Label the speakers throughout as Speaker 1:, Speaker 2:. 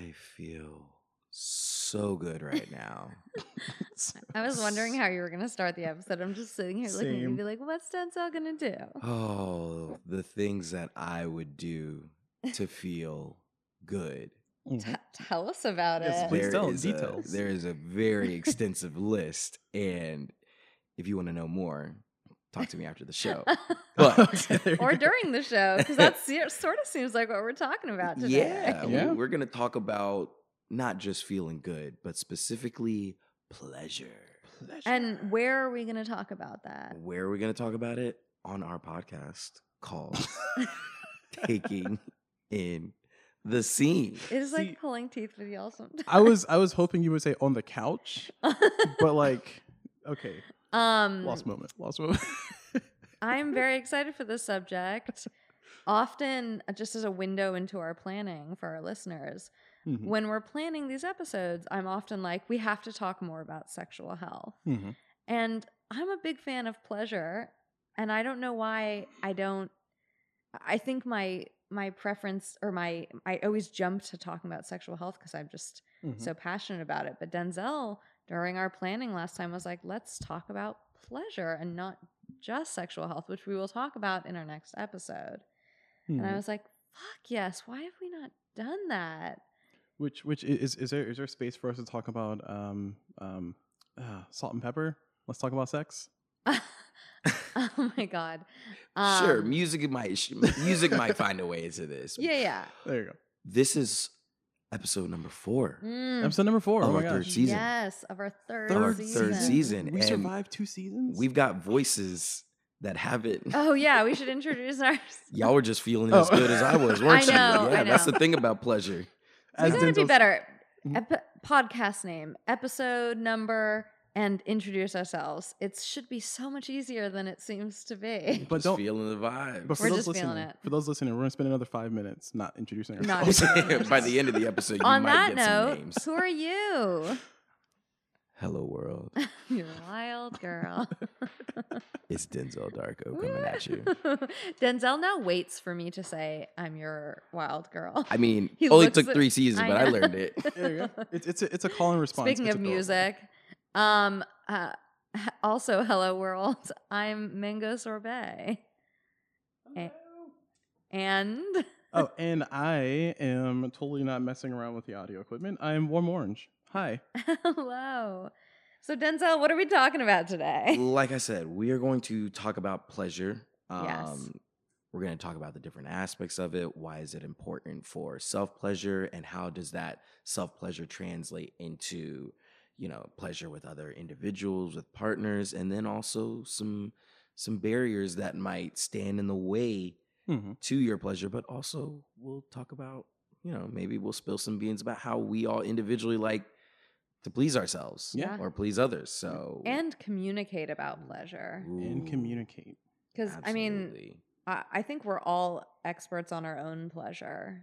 Speaker 1: I feel so good right now.
Speaker 2: I was wondering how you were going to start the episode. I'm just sitting here looking at you and
Speaker 3: Same.
Speaker 2: be like, what's Denzel going to do?
Speaker 1: Oh, the things that I would do to feel good.
Speaker 2: Tell us about
Speaker 3: Yes,
Speaker 2: it.
Speaker 3: please. tell details.
Speaker 1: There is a very extensive list, and if you want to know more, talk to me after the show. But
Speaker 3: Okay, there you
Speaker 2: Or
Speaker 3: go.
Speaker 2: during the show, because that sort of seems like what we're talking about today.
Speaker 3: Yeah.
Speaker 1: we're going to talk about not just feeling good, but specifically pleasure.
Speaker 2: And where are we going to talk about that?
Speaker 1: Where are we going to talk about it? On our podcast called Taking in the Scene.
Speaker 2: It is
Speaker 3: See-
Speaker 2: like pulling teeth with y'all sometimes.
Speaker 3: I was hoping you would say on the couch, but like, okay, lost moment.
Speaker 2: I'm very excited for this subject. Often, just as a window into our planning for our listeners,
Speaker 3: Mhm.
Speaker 2: when we're planning these episodes, I'm often like, we have to talk more about sexual health.
Speaker 3: Mhm.
Speaker 2: And I'm a big fan of pleasure, and I don't know why I don't. I think my preference or I always jump to talking about sexual health because I'm just
Speaker 3: Mhm.
Speaker 2: so passionate about it. But Denzel, during our planning last time, was like, let's talk about pleasure and not just sexual health, which we will talk about in our next episode. And I
Speaker 3: Mhm.
Speaker 2: was like, fuck yes, why have we not done that?
Speaker 3: Which is there space for us to talk about salt and pepper? Let's talk about sex.
Speaker 2: Oh my god.
Speaker 1: Sure, music might find a way into this.
Speaker 2: Yeah.
Speaker 3: There you go.
Speaker 1: This is episode number 4
Speaker 2: Mm,
Speaker 3: Episode number 4.
Speaker 1: Of
Speaker 3: Oh my
Speaker 1: our third
Speaker 3: gosh.
Speaker 1: season.
Speaker 2: yes, of our third
Speaker 1: Our
Speaker 2: season.
Speaker 1: third season.
Speaker 3: We
Speaker 1: and
Speaker 3: survived 2 seasons.
Speaker 1: We've got voices that haven't.
Speaker 2: Oh yeah, we should introduce ours.
Speaker 1: Y'all were just feeling as
Speaker 3: Oh.
Speaker 1: good as I was, weren't you?
Speaker 2: I
Speaker 1: Yeah, that's
Speaker 2: know.
Speaker 1: the thing about pleasure.
Speaker 2: We
Speaker 3: As
Speaker 2: gotta be
Speaker 3: Denzel's-
Speaker 2: better.
Speaker 3: Mhm.
Speaker 2: Podcast name, episode number, and introduce ourselves. It should be so much easier than it seems to be.
Speaker 3: But
Speaker 1: Just
Speaker 3: don't-
Speaker 1: feeling the vibe.
Speaker 3: But for
Speaker 2: We're
Speaker 3: those
Speaker 2: just feeling
Speaker 3: listening,
Speaker 2: it.
Speaker 3: for those listening, we're gonna spend another 5 minutes not introducing
Speaker 2: Not
Speaker 3: ourselves.
Speaker 2: introducing
Speaker 1: By the end of the episode, you
Speaker 2: On
Speaker 1: might
Speaker 2: that
Speaker 1: get some
Speaker 2: note,
Speaker 1: names.
Speaker 2: who are you?
Speaker 1: Hello, world.
Speaker 2: You're a wild girl.
Speaker 1: It's Denzel Darko coming at you.
Speaker 2: Denzel now waits for me to say I'm your wild girl.
Speaker 1: I mean,
Speaker 2: He
Speaker 1: only
Speaker 2: looks
Speaker 1: took
Speaker 2: at-
Speaker 1: 3 seasons, but I
Speaker 2: know.
Speaker 1: learned it.
Speaker 3: There you go. It's a call and response.
Speaker 2: Speaking
Speaker 3: It's
Speaker 2: of
Speaker 3: adorable.
Speaker 2: music, also hello world. I'm Mango Sorbet. And
Speaker 3: Oh, and I am totally not messing around with the audio equipment. I am Warm Orange. Hi.
Speaker 2: hello. So Denzel, what are we talking about today?
Speaker 1: Like I said, we are going to talk about pleasure.
Speaker 2: Yes.
Speaker 1: We're going to talk about the different aspects of it. Why is it important for self-pleasure, and how does that self-pleasure translate into, pleasure with other individuals, with partners, and then also some barriers that might stand in the way
Speaker 3: Mhm.
Speaker 1: to your pleasure. But also we'll talk about, maybe we'll spill some beans about how we all individually like to please ourselves
Speaker 2: Yeah.
Speaker 1: or please others. So
Speaker 2: And communicate about pleasure.
Speaker 3: And
Speaker 1: Ooh,
Speaker 3: communicate.
Speaker 2: Because I mean,
Speaker 1: absolutely.
Speaker 2: I think we're all experts on our own pleasure.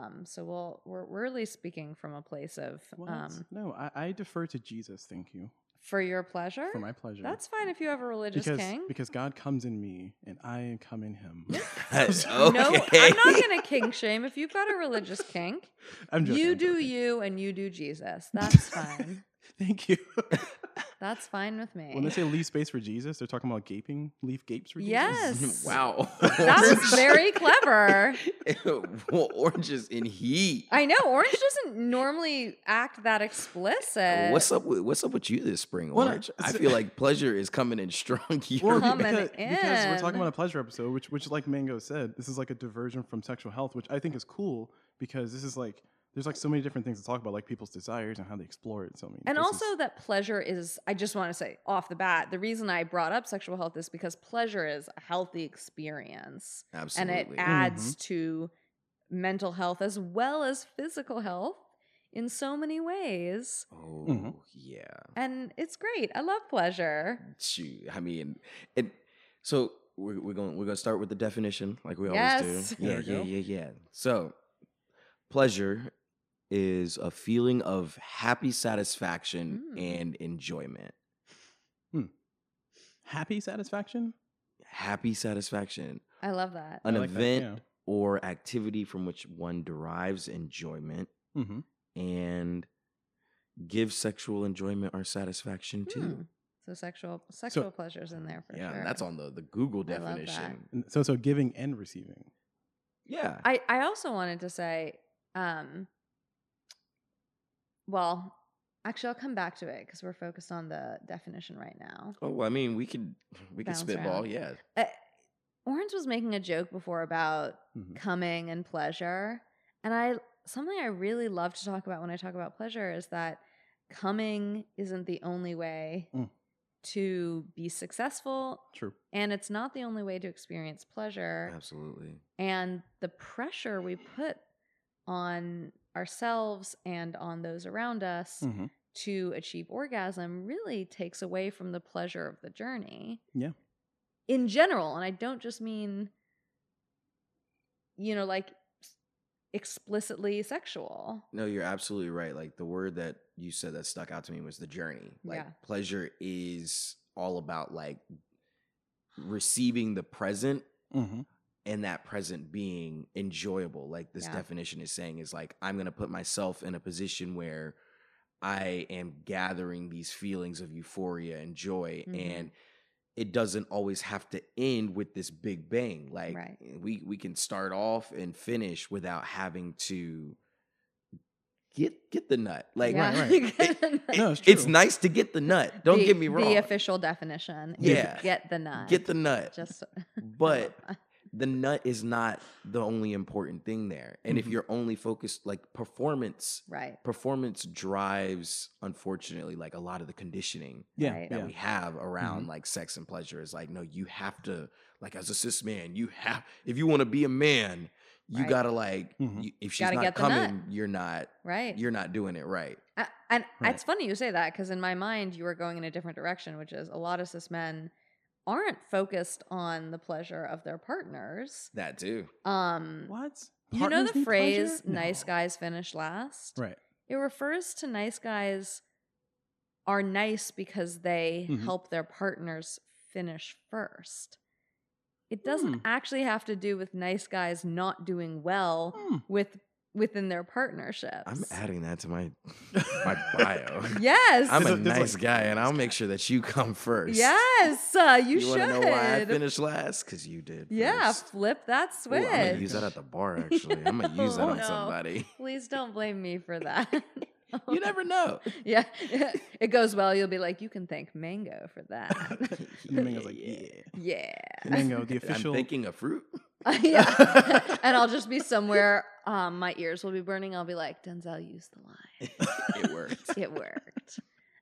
Speaker 2: So we're really speaking from a place of
Speaker 3: No, I defer to Jesus. Thank you
Speaker 2: for your pleasure.
Speaker 3: for my pleasure.
Speaker 2: That's fine if you have a religious king.
Speaker 3: because God comes in me and I come in Him.
Speaker 1: Okay.
Speaker 2: No, I'm not gonna kink shame. If you've got a religious kink,
Speaker 3: I'm joking.
Speaker 2: you
Speaker 3: I'm
Speaker 2: do
Speaker 3: joking.
Speaker 2: you and you do Jesus. That's fine.
Speaker 3: Thank you.
Speaker 2: That's fine with me.
Speaker 3: When they say leave space for Jesus, they're talking about gaping. Leave gapes for Jesus.
Speaker 2: Yes.
Speaker 1: Wow.
Speaker 2: That was very clever.
Speaker 1: Well, oranges in heat.
Speaker 2: I know Orange doesn't normally act that explicit.
Speaker 1: What's up with you this spring,
Speaker 3: Well,
Speaker 1: Orange? I
Speaker 3: it's-
Speaker 1: feel like pleasure is coming in strong here.
Speaker 3: Well,
Speaker 2: Coming
Speaker 3: because we're
Speaker 2: in.
Speaker 3: talking about a pleasure episode, which like Mango said, this is like a diversion from sexual health, which I think is cool because this is like there's like so many different things to talk about, like people's desires and how they explore it. So I mean,
Speaker 2: And
Speaker 3: this
Speaker 2: also
Speaker 3: is-
Speaker 2: that pleasure is, I just want to say off the bat, the reason I brought up sexual health is because pleasure is a healthy experience.
Speaker 1: Absolutely.
Speaker 2: And it adds to mental health as well as physical health in so many ways.
Speaker 1: Oh,
Speaker 3: Mhm.
Speaker 1: yeah.
Speaker 2: And it's great. I love pleasure.
Speaker 1: Shoot. I mean, so we're gonna start with the definition, like we
Speaker 2: Yes.
Speaker 1: always do.
Speaker 3: There we go.
Speaker 1: Yeah. So, pleasure is a feeling of happy satisfaction and enjoyment.
Speaker 3: happy satisfaction.
Speaker 1: Happy satisfaction,
Speaker 2: I love that.
Speaker 1: an
Speaker 3: I like that,
Speaker 1: event or activity from which one derives enjoyment,
Speaker 3: Mm-hmm.
Speaker 1: and give sexual enjoyment or satisfaction too.
Speaker 2: So sexual pleasure's in there for
Speaker 1: Yeah,
Speaker 2: sure.
Speaker 1: and that's on the Google
Speaker 2: I love that.
Speaker 1: definition.
Speaker 3: And so giving and receiving.
Speaker 1: Yeah.
Speaker 2: I also wanted to say, well, actually, I'll come back to it because we're focused on the definition right now.
Speaker 1: Oh, I mean, we could
Speaker 2: Bounce
Speaker 1: spitball.
Speaker 2: around.
Speaker 1: Yeah.
Speaker 2: Orange was making a joke before about coming and pleasure, and something I really love to talk about when I talk about pleasure is that coming isn't the only way to be successful.
Speaker 3: True.
Speaker 2: And it's not the only way to experience pleasure.
Speaker 1: Absolutely.
Speaker 2: And the pressure we put on ourselves and on those around us to achieve orgasm really takes away from the pleasure of the journey.
Speaker 3: Yeah.
Speaker 2: In general, and I don't just mean, like explicitly sexual.
Speaker 1: No, you're absolutely right. Like the word that you said that stuck out to me was the journey. Like pleasure is all about like receiving the present and that present being enjoyable. Like this definition is saying is like, I'm going to put myself in a position where I am gathering these feelings of euphoria and joy. And it doesn't always have to end with this big bang. Like we can start off and finish without having to get the nut. Like it's nice to get the nut. Don't get me wrong.
Speaker 2: The official definition is get the nut.
Speaker 1: Get the nut.
Speaker 2: Just
Speaker 1: but the nut is not the only important thing there. And if you're only focused, like performance drives, unfortunately, like a lot of the conditioning that we have around like sex and pleasure is like, no, you have to, like as a cis man, if you want to be a man, you gotta like, if she's not coming, you're not doing it right.
Speaker 2: And it's funny you say that because in my mind, you were going in a different direction, which is a lot of cis men aren't focused on the pleasure of their partners.
Speaker 1: That too.
Speaker 3: What?
Speaker 2: You know the phrase
Speaker 3: pleasure?
Speaker 2: nice guys finish last?
Speaker 3: Right.
Speaker 2: It refers to nice guys are nice because they help their partners finish first. It doesn't actually have to do with nice guys not doing well within their partnerships.
Speaker 1: I'm adding that to my bio.
Speaker 2: Yes.
Speaker 1: I'm a nice guy, and I'll make sure that you come first.
Speaker 2: Yes, you should.
Speaker 1: You want to know why I finished last? Because you did first.
Speaker 2: Flip that switch.
Speaker 1: Ooh, I'm going to use that at the bar, actually. I'm going to use that on somebody.
Speaker 2: Please don't blame me for that.
Speaker 1: You never know.
Speaker 2: Yeah. It goes well. You'll be like, you can thank Mango for that.
Speaker 3: Mango's like,
Speaker 2: yeah.
Speaker 3: Mango, the official.
Speaker 1: I'm thinking of fruit.
Speaker 2: Yeah. And I'll just be somewhere, my ears will be burning. I'll be like, Denzel used the line.
Speaker 1: It worked.
Speaker 2: It worked.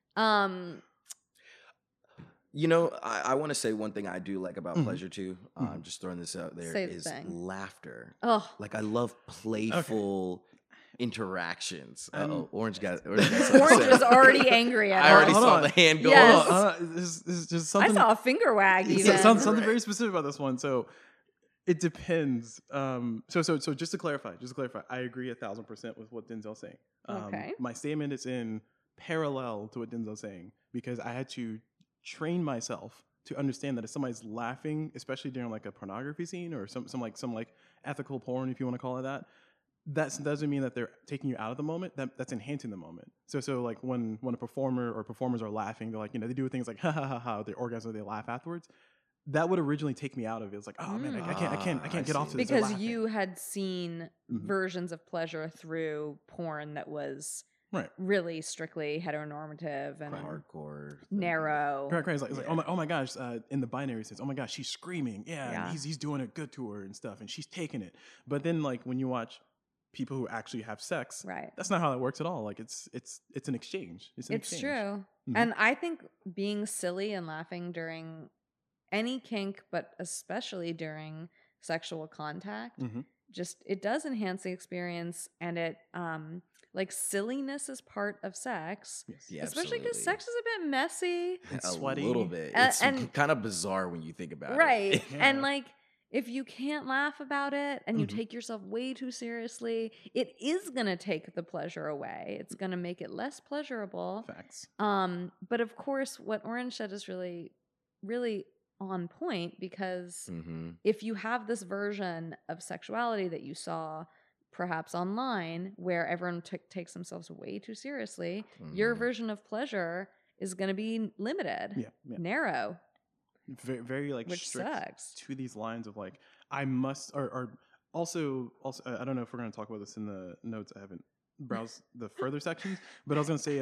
Speaker 1: You know, I want to say one thing I do like about pleasure too. Just throwing this out there is laughter.
Speaker 2: Oh,
Speaker 1: like I love playful interactions. Orange got
Speaker 2: Orange was already angry at
Speaker 1: I already saw the hand go up.
Speaker 3: This is just something.
Speaker 2: I saw a finger wag. Even.
Speaker 3: Something very specific about this one. So it depends. So just to clarify, I agree 1,000% with what Denzel's saying.
Speaker 2: Okay.
Speaker 3: My statement is in parallel to what Denzel's saying because I had to train myself to understand that if somebody's laughing, especially during like a pornography scene or some ethical porn, if you want to call it that doesn't mean that they're taking you out of the moment. That's enhancing the moment. So like when a performer or performers are laughing, they're like, they do things like ha ha ha ha, they orgasm, they laugh afterwards. That would originally take me out of it. It's like, oh man, I can't get off to this.
Speaker 2: Because you had seen versions of pleasure through porn that was really strictly heteronormative and
Speaker 1: hardcore,
Speaker 2: narrow.
Speaker 3: Right. It's like oh my gosh, in the binary sense, oh my gosh, she's screaming, and he's doing it good to her and stuff, and she's taking it. But then like when you watch people who actually have sex, that's not how that works at all. Like it's an exchange. It's
Speaker 2: true. And I think being silly and laughing during any kink, but especially during sexual contact, just it does enhance the experience, and it like silliness is part of sex, especially because sex is a bit messy,
Speaker 3: it's sweaty,
Speaker 1: a little bit. It's kind of bizarre when you think about it,
Speaker 2: right? And like if you can't laugh about it and you take yourself way too seriously, it is gonna take the pleasure away. It's gonna make it less pleasurable.
Speaker 3: Facts.
Speaker 2: But of course, what Orange said is really, really on point because if you have this version of sexuality that you saw perhaps online, where everyone takes themselves way too seriously, your version of pleasure is going to be limited, narrow,
Speaker 3: very, very like
Speaker 2: which
Speaker 3: strict
Speaker 2: sucks.
Speaker 3: to these lines of like I must or also I don't know if we're going to talk about this in the notes. I haven't browsed the further sections, but I was going to say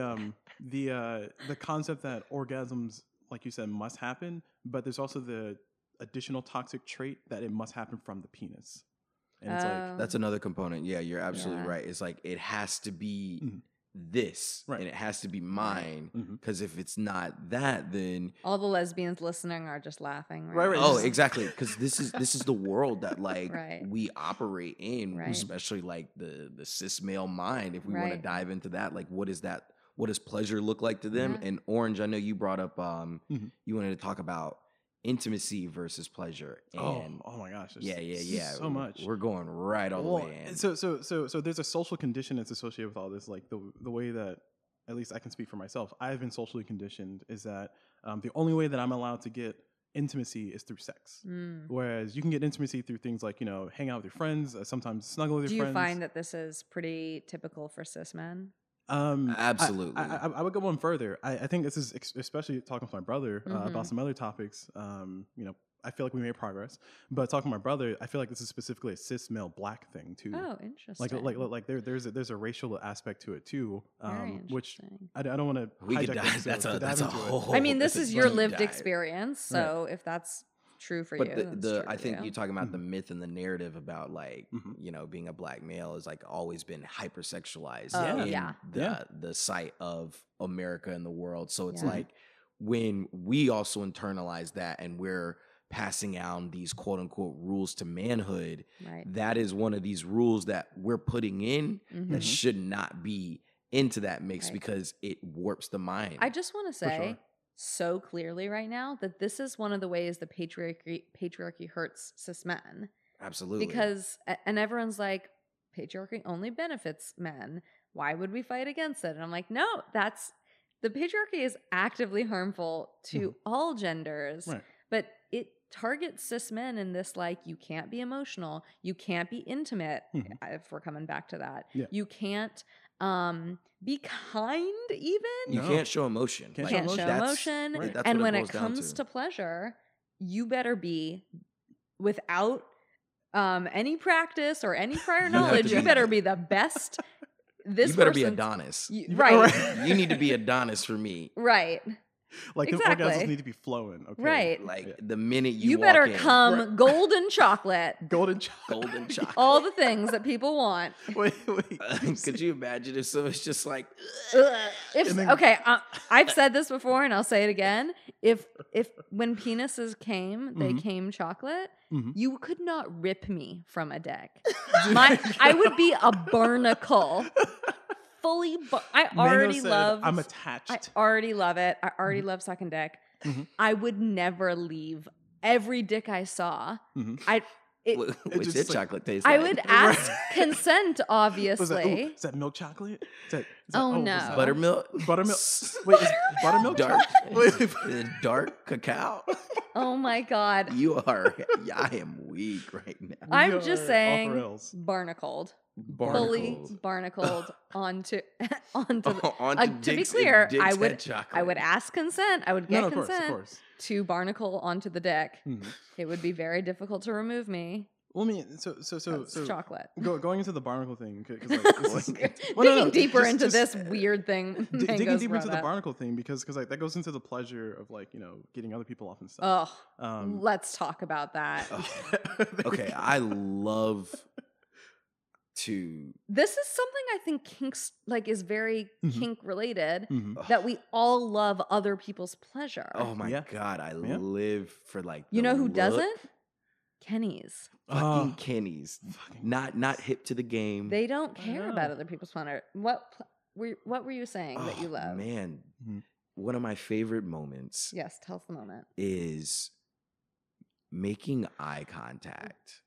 Speaker 3: the concept that orgasms, like you said, must happen, but there's also the additional toxic trait that it must happen from the penis. And it's like
Speaker 1: that's another component. Yeah, you're absolutely right. It's like it has to be this, and it has to be mine. Because if it's not that, then
Speaker 2: all the lesbians listening are just laughing.
Speaker 3: Right.
Speaker 1: Oh, exactly. Because this is the world that like
Speaker 2: Right.
Speaker 1: we operate in,
Speaker 2: Right.
Speaker 1: especially like the cis male mind. If we want to dive into that, like what is that? What does pleasure look like to them? And Orange, I know you brought up you wanted to talk about intimacy versus pleasure. And
Speaker 3: oh my gosh.
Speaker 1: Yeah.
Speaker 3: So much.
Speaker 1: We're going right all the way in.
Speaker 3: So there's a social condition that's associated with all this. Like the way that, at least I can speak for myself, I've been socially conditioned is that the only way that I'm allowed to get intimacy is through sex. Whereas you can get intimacy through things like, hang out with your friends, sometimes snuggle with your friends.
Speaker 2: Do you find that this is pretty typical for cis men?
Speaker 1: Absolutely.
Speaker 3: I would go one further. I think this is especially talking with my brother about some other topics. I feel like we made progress, but talking to my brother, I feel like this is specifically a cis male black thing too.
Speaker 2: Oh, interesting.
Speaker 3: Like there's a racial aspect to it too, which I don't want to.
Speaker 1: We could dive. That's a whole.
Speaker 2: I mean, this is your lived experience, so if that's true for you.
Speaker 1: But I think you're talking about the myth and the narrative about like being a black male is like always been hypersexualized in the sight of America and the world. So it's like when we also internalize that and we're passing out these quote unquote rules to manhood, that is one of these rules that we're putting in that should not be into that mix because it warps the mind.
Speaker 2: I just want to say so clearly right now that this is one of the ways the patriarchy hurts cis men.
Speaker 1: Absolutely.
Speaker 2: Because, and everyone's like, patriarchy only benefits men. Why would we fight against it? And I'm like, no, the patriarchy is actively harmful to all genders, but it targets cis men in this, like, you can't be emotional, you can't be intimate, if we're coming back to that. You can't be kind even.
Speaker 1: You can't show emotion.
Speaker 2: Can't show emotion.
Speaker 1: Right.
Speaker 2: And when it comes to pleasure, you better be without any practice or any prior knowledge. You better be the best.
Speaker 1: You better be Adonis.
Speaker 2: Right.
Speaker 1: You need to be Adonis for me.
Speaker 2: Right.
Speaker 3: Like
Speaker 2: exactly.
Speaker 3: The orgasms need to be flowing. Okay.
Speaker 2: Right.
Speaker 1: Like the minute you
Speaker 2: walk
Speaker 1: better
Speaker 2: in, come golden chocolate.
Speaker 3: Golden chocolate.
Speaker 2: All the things that people want.
Speaker 3: Wait.
Speaker 1: Could you imagine if someone's just like
Speaker 2: I've said this before and I'll say it again. If when penises came, they came chocolate, you could not rip me from a dick. I would be a barnacle. I'm attached. I already love it. I already love sucking dick. I would never leave every dick I saw.
Speaker 1: What's your chocolate taste like?
Speaker 2: I would ask consent, obviously.
Speaker 3: Is that milk chocolate?
Speaker 2: No.
Speaker 1: Buttermilk?
Speaker 3: Wait, is buttermilk
Speaker 1: dark? Dark cacao?
Speaker 2: Oh my God.
Speaker 1: I am weak right now.
Speaker 2: I'm just saying barnacled. Fully barnacled onto to be clear, I would ask consent. I would get consent of course. To barnacle onto the deck. It would be very difficult to remove me.
Speaker 3: Well, I mean, so
Speaker 2: chocolate.
Speaker 3: Going into the barnacle thing,
Speaker 2: digging deeper into this weird thing.
Speaker 3: Digging deeper into the barnacle thing because like that goes into the pleasure of like getting other people off and stuff.
Speaker 2: Let's talk about that.
Speaker 1: Okay, I love.
Speaker 2: This is something I think kinks is very kink related that we all love other people's pleasure.
Speaker 1: Oh my God, I live for like
Speaker 2: who doesn't? Kenny's.
Speaker 1: Fucking Kenny's. Not hip to the game.
Speaker 2: They don't care about other people's pleasure. What were you saying that you love?
Speaker 1: Man, one of my favorite moments.
Speaker 2: Yes, tell us the moment.
Speaker 1: Is making eye contact.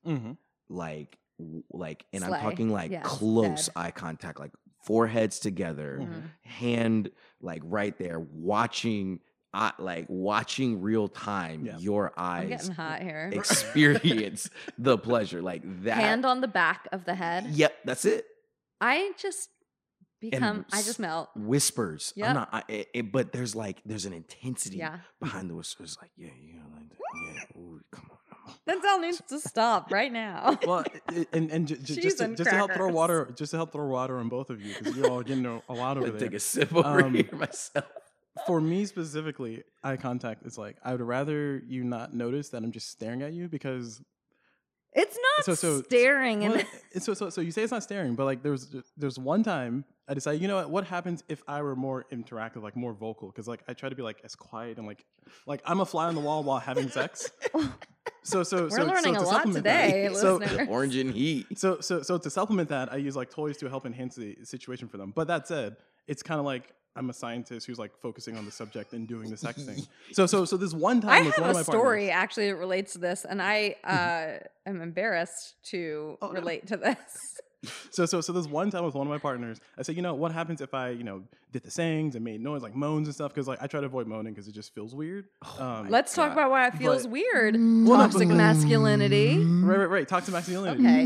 Speaker 1: And I'm talking like close eye contact, like foreheads together, hand like right there, watching like watching real time
Speaker 3: Yeah.
Speaker 1: your
Speaker 2: I'm
Speaker 1: eyes
Speaker 2: getting hot here.
Speaker 1: experience the pleasure like that.
Speaker 2: Hand on the back of the head.
Speaker 1: Yep, that's it.
Speaker 2: I just become. I just melt.
Speaker 1: Whispers.
Speaker 2: Yep.
Speaker 1: I'm not. But there's an intensity
Speaker 2: Yeah.
Speaker 1: behind the whispers. Like, yeah, like that. Yeah, ooh, come on.
Speaker 2: That all needs to stop right now.
Speaker 3: Well,
Speaker 2: Cheese and
Speaker 3: just to help throw
Speaker 2: crackers.
Speaker 3: water on both of you because you're all getting a lot over
Speaker 1: I'll
Speaker 3: there.
Speaker 1: take a sip over
Speaker 3: Um,
Speaker 1: here myself.
Speaker 3: For me specifically, eye contact is like I would rather you not notice that I'm just staring at you because
Speaker 2: It's not
Speaker 3: So-
Speaker 2: staring and
Speaker 3: well, so you say it's not staring, but like there's one time I decided, you know what happens if I were more interactive, like more vocal, because like I try to be like as quiet and like I'm a fly on the wall while having sex. So
Speaker 2: we're learning
Speaker 3: to
Speaker 2: a lot
Speaker 3: supplement that-
Speaker 2: today,
Speaker 3: so-
Speaker 2: listeners.
Speaker 1: Orange and heat.
Speaker 3: So to supplement that, I use like toys to help enhance the situation for them. But that said, it's kind of like I'm a scientist who's like focusing on the subject and doing the sex thing. So this one time
Speaker 2: I
Speaker 3: with one
Speaker 2: have
Speaker 3: of my
Speaker 2: a story
Speaker 3: partners-
Speaker 2: actually that relates to this, and I am embarrassed to
Speaker 3: Oh, no.
Speaker 2: relate to this.
Speaker 3: So this one time with one of my partners, I said, you know, what happens if I, did the sayings and made noise like moans and stuff? Because like I try to avoid moaning because it just feels weird.
Speaker 2: Let's talk
Speaker 1: God.
Speaker 2: about why it feels
Speaker 3: But-
Speaker 2: weird.
Speaker 3: Well, no,
Speaker 2: Toxic
Speaker 3: but-
Speaker 2: masculinity.
Speaker 3: Right. Toxic masculinity.
Speaker 2: Okay.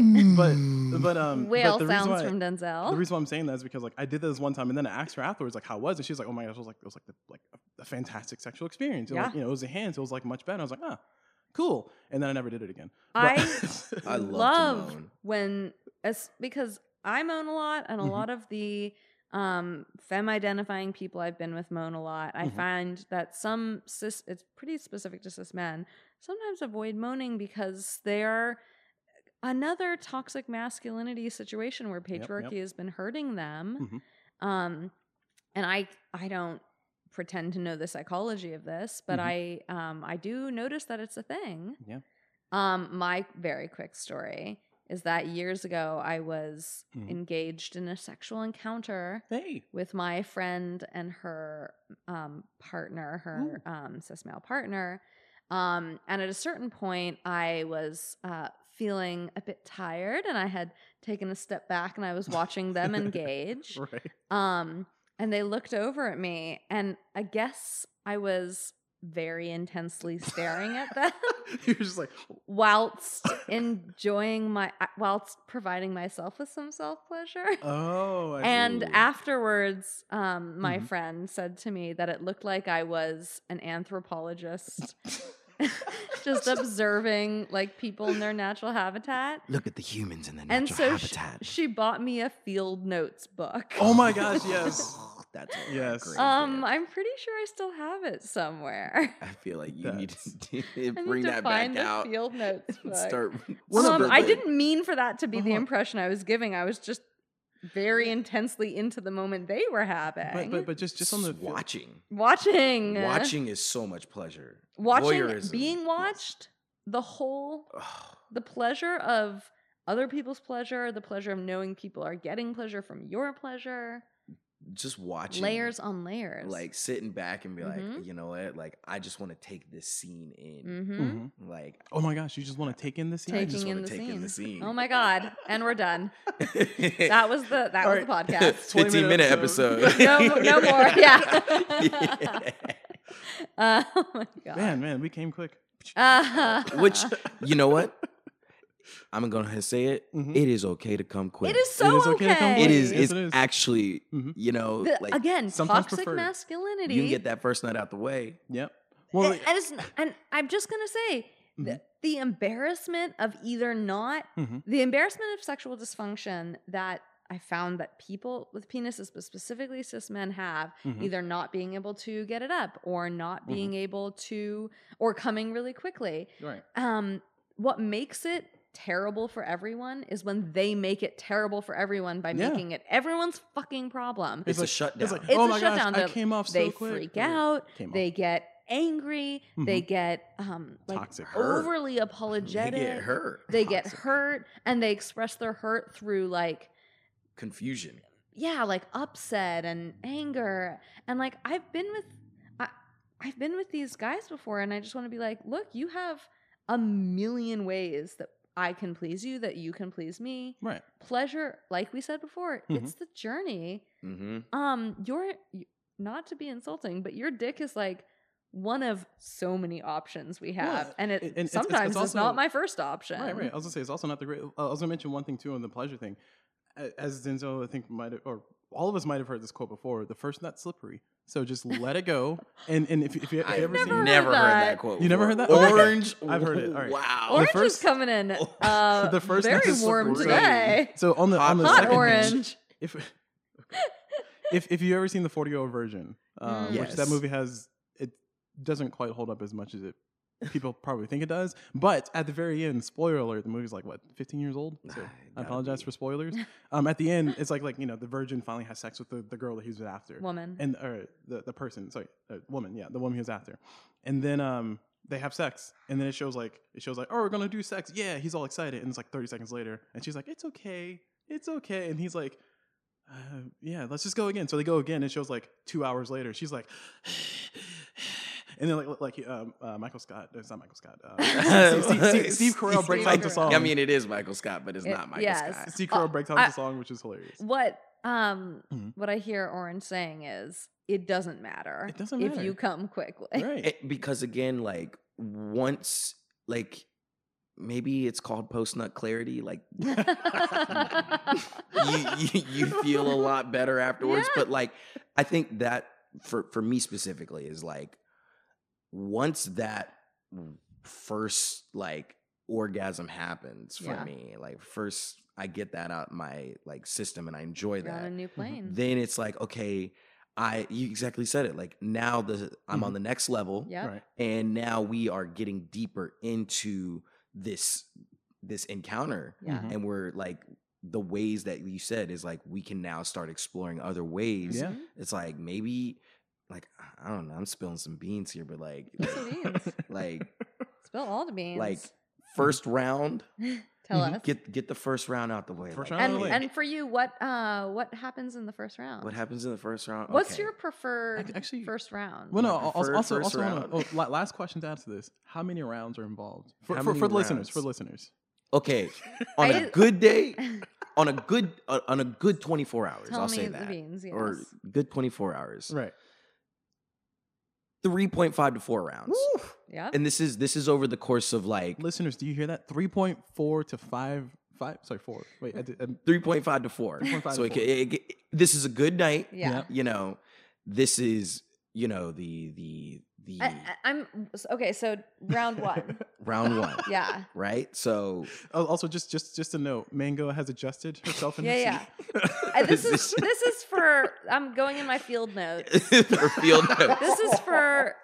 Speaker 3: But
Speaker 2: Whale
Speaker 3: the reason
Speaker 2: sounds
Speaker 3: why-
Speaker 2: from
Speaker 3: The
Speaker 2: Denzel.
Speaker 3: reason why I'm saying that is because like I did this one time and then I asked her afterwards like how was it? She was like, oh my gosh, it was like a fantastic sexual experience. And,
Speaker 2: Yeah.
Speaker 3: like, it was enhanced. It was like much better. I was like, ah, cool. And then I never did it again.
Speaker 2: I
Speaker 1: I love to
Speaker 2: love
Speaker 1: moan.
Speaker 2: when, because I moan a lot, and a
Speaker 3: Mhm.
Speaker 2: lot of the femme identifying people I've been with moan a lot. I
Speaker 3: Mhm.
Speaker 2: find that some it's pretty specific to cis men, sometimes avoid moaning because they're another toxic masculinity situation where
Speaker 3: Yep.
Speaker 2: patriarchy has been hurting them.
Speaker 3: Mhm.
Speaker 2: And I don't pretend to know the psychology of this, but I do notice that it's a thing.
Speaker 3: Yeah.
Speaker 2: My very quick story is that years ago I was
Speaker 3: Mhm.
Speaker 2: engaged in a sexual encounter
Speaker 3: Hey.
Speaker 2: with my friend and her partner, her cis male partner. And at a certain point, I was feeling a bit tired, and I had taken a step back, and I was watching them engage.
Speaker 3: Right.
Speaker 2: And they looked over at me, and I guess I was very intensely staring at them
Speaker 3: You're just like,
Speaker 2: whilst providing myself with some self-pleasure.
Speaker 3: oh. I see.
Speaker 2: And
Speaker 1: Ooh.
Speaker 2: afterwards, my
Speaker 3: Mhm.
Speaker 2: friend said to me that it looked like I was an anthropologist just observing like people in their natural habitat.
Speaker 1: Look at the humans in the
Speaker 2: And
Speaker 1: natural
Speaker 2: so
Speaker 1: habitat.
Speaker 2: she bought me a field notes book.
Speaker 3: Oh my gosh, yes.
Speaker 1: That's a
Speaker 3: Yes.
Speaker 1: great gift.
Speaker 2: I'm pretty sure I still have it somewhere.
Speaker 1: I feel like you need
Speaker 3: That's-
Speaker 1: to
Speaker 2: I
Speaker 1: bring
Speaker 2: need to
Speaker 1: that
Speaker 2: find
Speaker 1: back
Speaker 2: the
Speaker 1: out.
Speaker 2: field notes
Speaker 1: and
Speaker 2: book.
Speaker 1: start.
Speaker 2: I
Speaker 1: start
Speaker 2: didn't mean for that to be the
Speaker 3: Uh-huh.
Speaker 2: impression I was giving. I was just very intensely into the moment they were having.
Speaker 3: But just on the
Speaker 1: Just watching.
Speaker 2: watching,
Speaker 1: Watching is so much pleasure.
Speaker 2: watching,
Speaker 1: Voyeurism.
Speaker 2: being watched, the pleasure of other people's pleasure, the pleasure of knowing people are getting pleasure from your pleasure,
Speaker 1: Just watching.
Speaker 2: layers on layers.
Speaker 1: Like sitting back and be like,
Speaker 2: Mhm.
Speaker 1: you know what? Like I just want to take this scene in.
Speaker 2: Mm-hmm.
Speaker 3: Mhm.
Speaker 1: Like
Speaker 3: Oh my gosh, you just want to take in the scene?
Speaker 1: I just
Speaker 2: Taking in
Speaker 1: wanna
Speaker 2: the
Speaker 1: take in the
Speaker 2: scene.
Speaker 1: scene.
Speaker 2: Oh my god! And we're done. That was the
Speaker 3: All
Speaker 2: was the podcast.
Speaker 1: 15-minute episode.
Speaker 2: No more. Yeah. Oh my god.
Speaker 3: Man, we came quick.
Speaker 1: Which, you know what? I'm gonna say it.
Speaker 3: Mhm.
Speaker 1: It is okay to come quick.
Speaker 2: it is so
Speaker 3: is okay to come
Speaker 2: okay.
Speaker 1: It
Speaker 3: quick.
Speaker 1: is.
Speaker 3: Yes,
Speaker 1: It's
Speaker 3: it is.
Speaker 1: actually.
Speaker 3: Mhm.
Speaker 1: You know, like
Speaker 2: Again,
Speaker 3: sometimes
Speaker 2: toxic
Speaker 3: preferred.
Speaker 2: masculinity.
Speaker 1: you can get that first night out the way.
Speaker 3: Yep.
Speaker 2: and,
Speaker 3: Well,
Speaker 2: and I'm just gonna say
Speaker 3: Mhm.
Speaker 2: the embarrassment of either not
Speaker 3: Mhm.
Speaker 2: the embarrassment of sexual dysfunction that I found that people with penises, but specifically cis men, have
Speaker 3: Mhm.
Speaker 2: either not being able to get it up or not
Speaker 3: Mm-hmm.
Speaker 2: being able to or coming really quickly.
Speaker 3: right.
Speaker 2: What makes it terrible for everyone is when they make it terrible for everyone by
Speaker 3: Yeah.
Speaker 2: making it everyone's fucking problem.
Speaker 1: It's a
Speaker 3: like-
Speaker 1: shutdown.
Speaker 3: It's like,
Speaker 2: It's
Speaker 3: oh
Speaker 2: a
Speaker 3: my
Speaker 2: shutdown.
Speaker 3: gosh, I
Speaker 2: They-
Speaker 3: came off so
Speaker 2: They
Speaker 3: quick.
Speaker 2: freak
Speaker 3: Or
Speaker 2: out.
Speaker 3: came off.
Speaker 2: They get angry. They
Speaker 3: Mhm.
Speaker 2: get like
Speaker 3: Toxic.
Speaker 1: Hurt.
Speaker 2: overly
Speaker 1: They
Speaker 2: apologetic.
Speaker 1: get hurt.
Speaker 2: They get
Speaker 3: Toxic.
Speaker 2: hurt, and they express their hurt through like
Speaker 1: Confusion.
Speaker 2: like upset and anger. And like I've been with these guys before, and I just want to be like, look, you have a million ways that I can please you, that you can please me.
Speaker 3: Right.
Speaker 2: Pleasure, like we said before, it's the journey.
Speaker 1: Mm-hmm.
Speaker 2: You're not to be insulting, but your dick is like one of so many options we have,
Speaker 3: Well,
Speaker 2: and it
Speaker 3: and it's
Speaker 2: sometimes it's
Speaker 3: also-
Speaker 2: not my first option.
Speaker 3: Right. I was gonna say it's also not the great. I was gonna mention one thing too on the pleasure thing. As Denzel, I think might have, or all of us might have heard this quote before. The first nut's slippery, so just let it go. And if you
Speaker 1: I've
Speaker 3: ever
Speaker 2: never
Speaker 3: seen,
Speaker 2: heard
Speaker 1: never heard
Speaker 2: that.
Speaker 1: that quote.
Speaker 3: You never heard
Speaker 1: before.
Speaker 3: that? Okay.
Speaker 1: Orange.
Speaker 3: I've heard it. All right.
Speaker 1: Wow.
Speaker 2: Orange
Speaker 3: first-
Speaker 2: is coming in
Speaker 3: the first
Speaker 2: very
Speaker 3: nut is
Speaker 2: warm
Speaker 3: slippery.
Speaker 2: today.
Speaker 3: So on the
Speaker 2: Hot
Speaker 3: second hand,
Speaker 2: orange.
Speaker 3: if you ever seen the 40-year-old virgin, which
Speaker 1: Yes.
Speaker 3: that movie has, it doesn't quite hold up as much as it people probably think it does. But at the very end, spoiler alert, the movie's like what, 15 years old. So I
Speaker 1: Gotta
Speaker 3: apologize
Speaker 1: be.
Speaker 3: for spoilers. At the end, it's like the virgin finally has sex with the girl that he was after,
Speaker 2: Woman.
Speaker 3: and or the person, sorry, woman, yeah, the woman he was after, and then they have sex, and then it shows like, oh, we're gonna do sex, yeah. He's all excited, and it's like 30 seconds later, and she's like, it's okay, and he's like, yeah, let's just go again. So they go again. It shows like 2 hours later. She's like, and then Michael Scott. It's not Michael Scott. Steve Carell breaks out the song.
Speaker 1: I mean, it is Michael Scott, but it's not Michael
Speaker 2: yes.
Speaker 1: Scott.
Speaker 3: Steve Carell breaks out the song, which is hilarious.
Speaker 2: What what I hear Orange saying is it doesn't matter.
Speaker 3: It doesn't
Speaker 2: if
Speaker 3: matter.
Speaker 2: you come quickly.
Speaker 3: Right.
Speaker 1: Because again, like once, like maybe it's called post nut clarity. Like you feel a lot better afterwards.
Speaker 2: Yeah.
Speaker 1: But like I think that for me specifically is like once that first like orgasm happens for
Speaker 2: Yeah.
Speaker 1: me, like first I get that out my like system and I enjoy
Speaker 2: You're on
Speaker 1: that.
Speaker 2: a new plane.
Speaker 1: Then it's like, okay, you exactly said it. Like now I'm on the next level.
Speaker 2: Yeah.
Speaker 3: Right.
Speaker 1: And now we are getting deeper into this encounter.
Speaker 2: Yeah.
Speaker 3: Mhm.
Speaker 1: And we're like the ways that you said is like we can now start exploring other ways.
Speaker 3: Yeah.
Speaker 1: It's like maybe like I don't know, I'm spilling some beans here, but like
Speaker 2: Spill some beans.
Speaker 1: like
Speaker 2: Spill all the beans.
Speaker 1: like first round,
Speaker 2: Tell
Speaker 3: Mhm.
Speaker 2: us.
Speaker 1: get the first round out the way.
Speaker 3: First
Speaker 1: like,
Speaker 3: round
Speaker 2: and
Speaker 3: out the way.
Speaker 2: and for you, what happens in the first round?
Speaker 1: what happens in the first round?
Speaker 2: What's
Speaker 1: Okay.
Speaker 2: your preferred
Speaker 3: Actually-
Speaker 2: first round?
Speaker 3: Well, no.
Speaker 1: My preferred
Speaker 3: Also,
Speaker 1: first round.
Speaker 3: last question to answer this: how many rounds are involved for
Speaker 1: How
Speaker 3: for,
Speaker 1: many
Speaker 3: for the listeners?
Speaker 1: rounds?
Speaker 3: For the listeners,
Speaker 1: Okay, on
Speaker 2: I
Speaker 1: a
Speaker 2: just-
Speaker 1: good day, on a good 24 hours,
Speaker 2: Tell
Speaker 1: I'll
Speaker 2: me
Speaker 1: say
Speaker 2: the
Speaker 1: that,
Speaker 2: beans,
Speaker 1: or
Speaker 2: yes.
Speaker 1: good 24 hours,
Speaker 3: right?
Speaker 1: 3.5 to 4 rounds,
Speaker 2: Yeah.
Speaker 1: and this is over the course of like
Speaker 3: Listeners, do you hear that? 3.4 to 5. Sorry, 4. Wait,
Speaker 1: 3.5 to 4.
Speaker 3: 3.5
Speaker 1: So
Speaker 3: to 4.
Speaker 1: this is a good night.
Speaker 2: Yeah.
Speaker 1: You know, this is the
Speaker 2: I'm okay. So round one.
Speaker 1: round one,
Speaker 2: Yeah.
Speaker 1: right? So
Speaker 3: Also, just a note: Mango has adjusted herself in her
Speaker 2: Yeah,
Speaker 3: seat.
Speaker 2: This is for. I'm going in my field notes.
Speaker 1: for field notes.
Speaker 2: This is for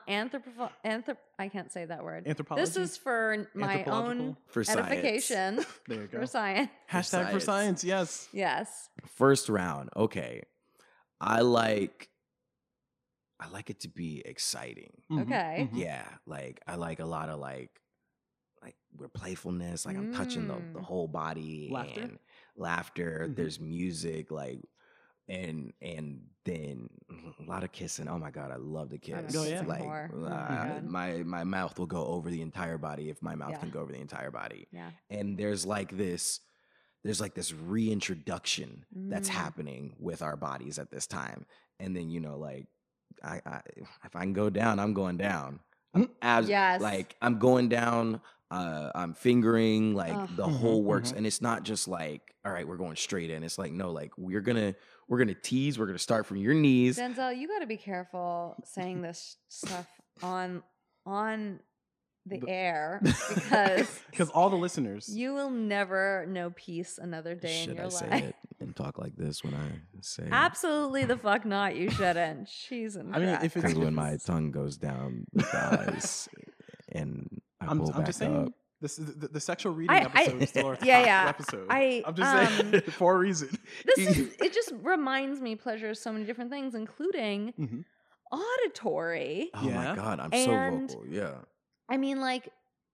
Speaker 2: I can't say that word.
Speaker 3: Anthropology.
Speaker 2: This is for my own
Speaker 3: Anthropological?
Speaker 1: For science.
Speaker 2: edification
Speaker 3: There you go.
Speaker 2: for science.
Speaker 3: Hashtag for
Speaker 1: science.
Speaker 3: science. Yes.
Speaker 2: Yes.
Speaker 1: First round, okay. I like it to be exciting.
Speaker 3: Mhm,
Speaker 2: Okay.
Speaker 3: mhm.
Speaker 1: Yeah, like I like a lot of like where playfulness, like I'm touching the whole body,
Speaker 3: Laughter?
Speaker 1: and laughter.
Speaker 3: Mhm.
Speaker 1: There's music, like and then a lot of kissing. Oh my god, I love to kiss.
Speaker 2: I'm a
Speaker 3: Oh, yeah.
Speaker 2: kissing
Speaker 1: Like
Speaker 2: whore. Oh my God.
Speaker 1: my mouth will go over the entire body if my mouth
Speaker 2: Yeah.
Speaker 1: can go over the entire body.
Speaker 2: Yeah.
Speaker 1: And there's like this reintroduction that's
Speaker 2: Mm.
Speaker 1: happening with our bodies at this time. And then like I if I can go down, I'm going down.
Speaker 2: Yes.
Speaker 1: Like I'm going down. I'm fingering, like
Speaker 2: Ugh.
Speaker 1: the whole works, and it's not just like, all right, we're going straight in. It's like, no, like we're gonna tease. We're gonna start from your knees.
Speaker 2: Denzel, you got to be careful saying this stuff on the air
Speaker 3: Because all the listeners.
Speaker 2: you will never know peace another day in
Speaker 1: Should
Speaker 2: your
Speaker 1: I say
Speaker 2: life.
Speaker 1: it and talk like this when I say it?
Speaker 2: Absolutely the fuck not. You shouldn't. She's
Speaker 3: I mean, if it's-
Speaker 1: Because when my tongue goes down the thighs and I
Speaker 3: I'm
Speaker 1: pull back
Speaker 3: just saying.
Speaker 1: up.
Speaker 3: This is the sexual reading
Speaker 2: I-
Speaker 3: episode is still our top
Speaker 2: yeah.
Speaker 3: episode.
Speaker 2: I,
Speaker 3: I'm just saying for a reason.
Speaker 2: it just reminds me pleasure of so many different things, including
Speaker 3: Mhm.
Speaker 2: auditory.
Speaker 1: Oh
Speaker 3: Yeah.
Speaker 1: my god, I'm
Speaker 2: And-
Speaker 1: so vocal. Yeah.
Speaker 2: I mean, like,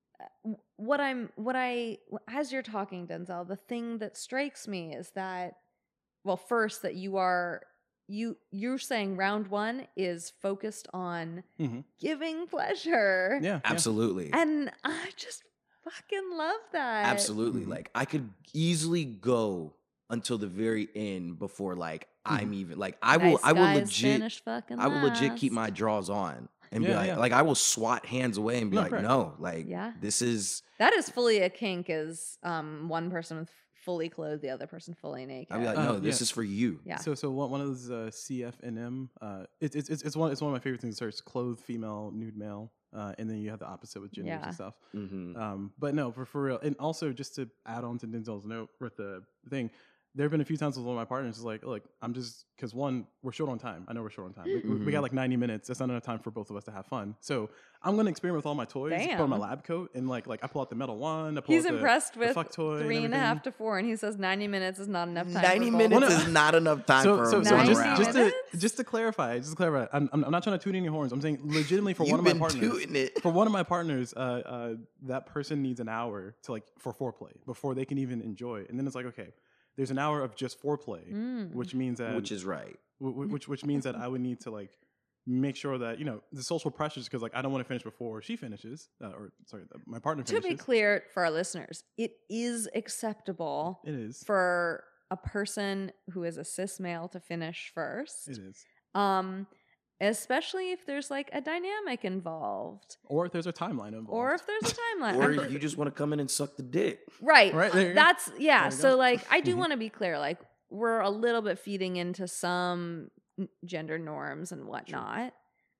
Speaker 2: as you're talking, Denzel, the thing that strikes me is that, well, first that you're saying round one is focused on
Speaker 3: Mhm.
Speaker 2: giving pleasure.
Speaker 3: Yeah.
Speaker 1: Absolutely.
Speaker 2: And I just fucking love that.
Speaker 1: Absolutely.
Speaker 3: Mhm.
Speaker 1: Like I could easily go until the very end before like I'm
Speaker 3: Mhm.
Speaker 1: even like
Speaker 2: Nice
Speaker 1: I will
Speaker 2: guys
Speaker 1: legit
Speaker 2: finish fucking
Speaker 1: I will legit keep
Speaker 2: last.
Speaker 1: my draws on and be
Speaker 3: Yeah,
Speaker 1: like,
Speaker 3: yeah.
Speaker 1: like I will swat hands away and be
Speaker 3: No,
Speaker 1: like,
Speaker 3: correct.
Speaker 1: no, like
Speaker 2: Yeah.
Speaker 1: this is.
Speaker 2: That is fully a kink. Is one person fully clothed, the other person fully naked.
Speaker 1: I'd be like, no,
Speaker 3: Yeah.
Speaker 1: this is for you.
Speaker 2: Yeah.
Speaker 3: So one of those CFNM, it's one of my favorite things to search: clothed female, nude male, and then you have the opposite with genders
Speaker 2: Yeah.
Speaker 3: and stuff.
Speaker 1: Mm-hmm.
Speaker 3: But no, for real, and also just to add on to Denzel's note with the thing, there have been a few times with one of my partners is like, look, I'm just because one, we're short on time. I know we're short on time. We got like 90 minutes. That's not enough time for both of us to have fun. So I'm gonna experiment with all my toys, put on my
Speaker 2: Damn.
Speaker 3: lab coat, and like I pull out the metal wand. I pull
Speaker 2: He's
Speaker 3: out
Speaker 2: impressed
Speaker 3: the
Speaker 2: with
Speaker 3: fuck toy
Speaker 2: 3.5 to 4, and he says 90 minutes is not enough time.
Speaker 1: 90
Speaker 2: for both.
Speaker 1: minutes
Speaker 3: Well, no.
Speaker 1: is not enough time for
Speaker 3: So
Speaker 1: one
Speaker 2: just-
Speaker 1: round.
Speaker 3: just to clarify, I'm not trying to toot any horns. I'm saying legitimately for
Speaker 1: You've
Speaker 3: one of my
Speaker 1: been
Speaker 3: partners.
Speaker 1: tooting it.
Speaker 3: For one of my partners, that person needs an hour to like for foreplay before they can even enjoy. And then it's like, okay, there's an hour of just foreplay,
Speaker 2: Mm.
Speaker 3: which means that
Speaker 1: Which is right.
Speaker 3: which means that I would need to like make sure that the social pressures, because like I don't want to finish before she finishes, or sorry, my partner
Speaker 2: To
Speaker 3: finishes.
Speaker 2: be clear for our listeners, it is acceptable
Speaker 3: It is.
Speaker 2: for a person who is a cis male to finish first.
Speaker 3: It is.
Speaker 2: Especially if there's like a dynamic involved,
Speaker 3: Or if there's a timeline involved.
Speaker 2: or if there's a timeline.
Speaker 1: Or
Speaker 2: I'm-
Speaker 1: you just want to come in and suck the dick.
Speaker 2: right.
Speaker 3: Right, there you go.
Speaker 2: That's yeah.
Speaker 3: There you
Speaker 2: So
Speaker 3: go.
Speaker 2: like I do
Speaker 3: Mhm.
Speaker 2: want to be clear, like we're a little bit feeding into some gender norms and whatnot.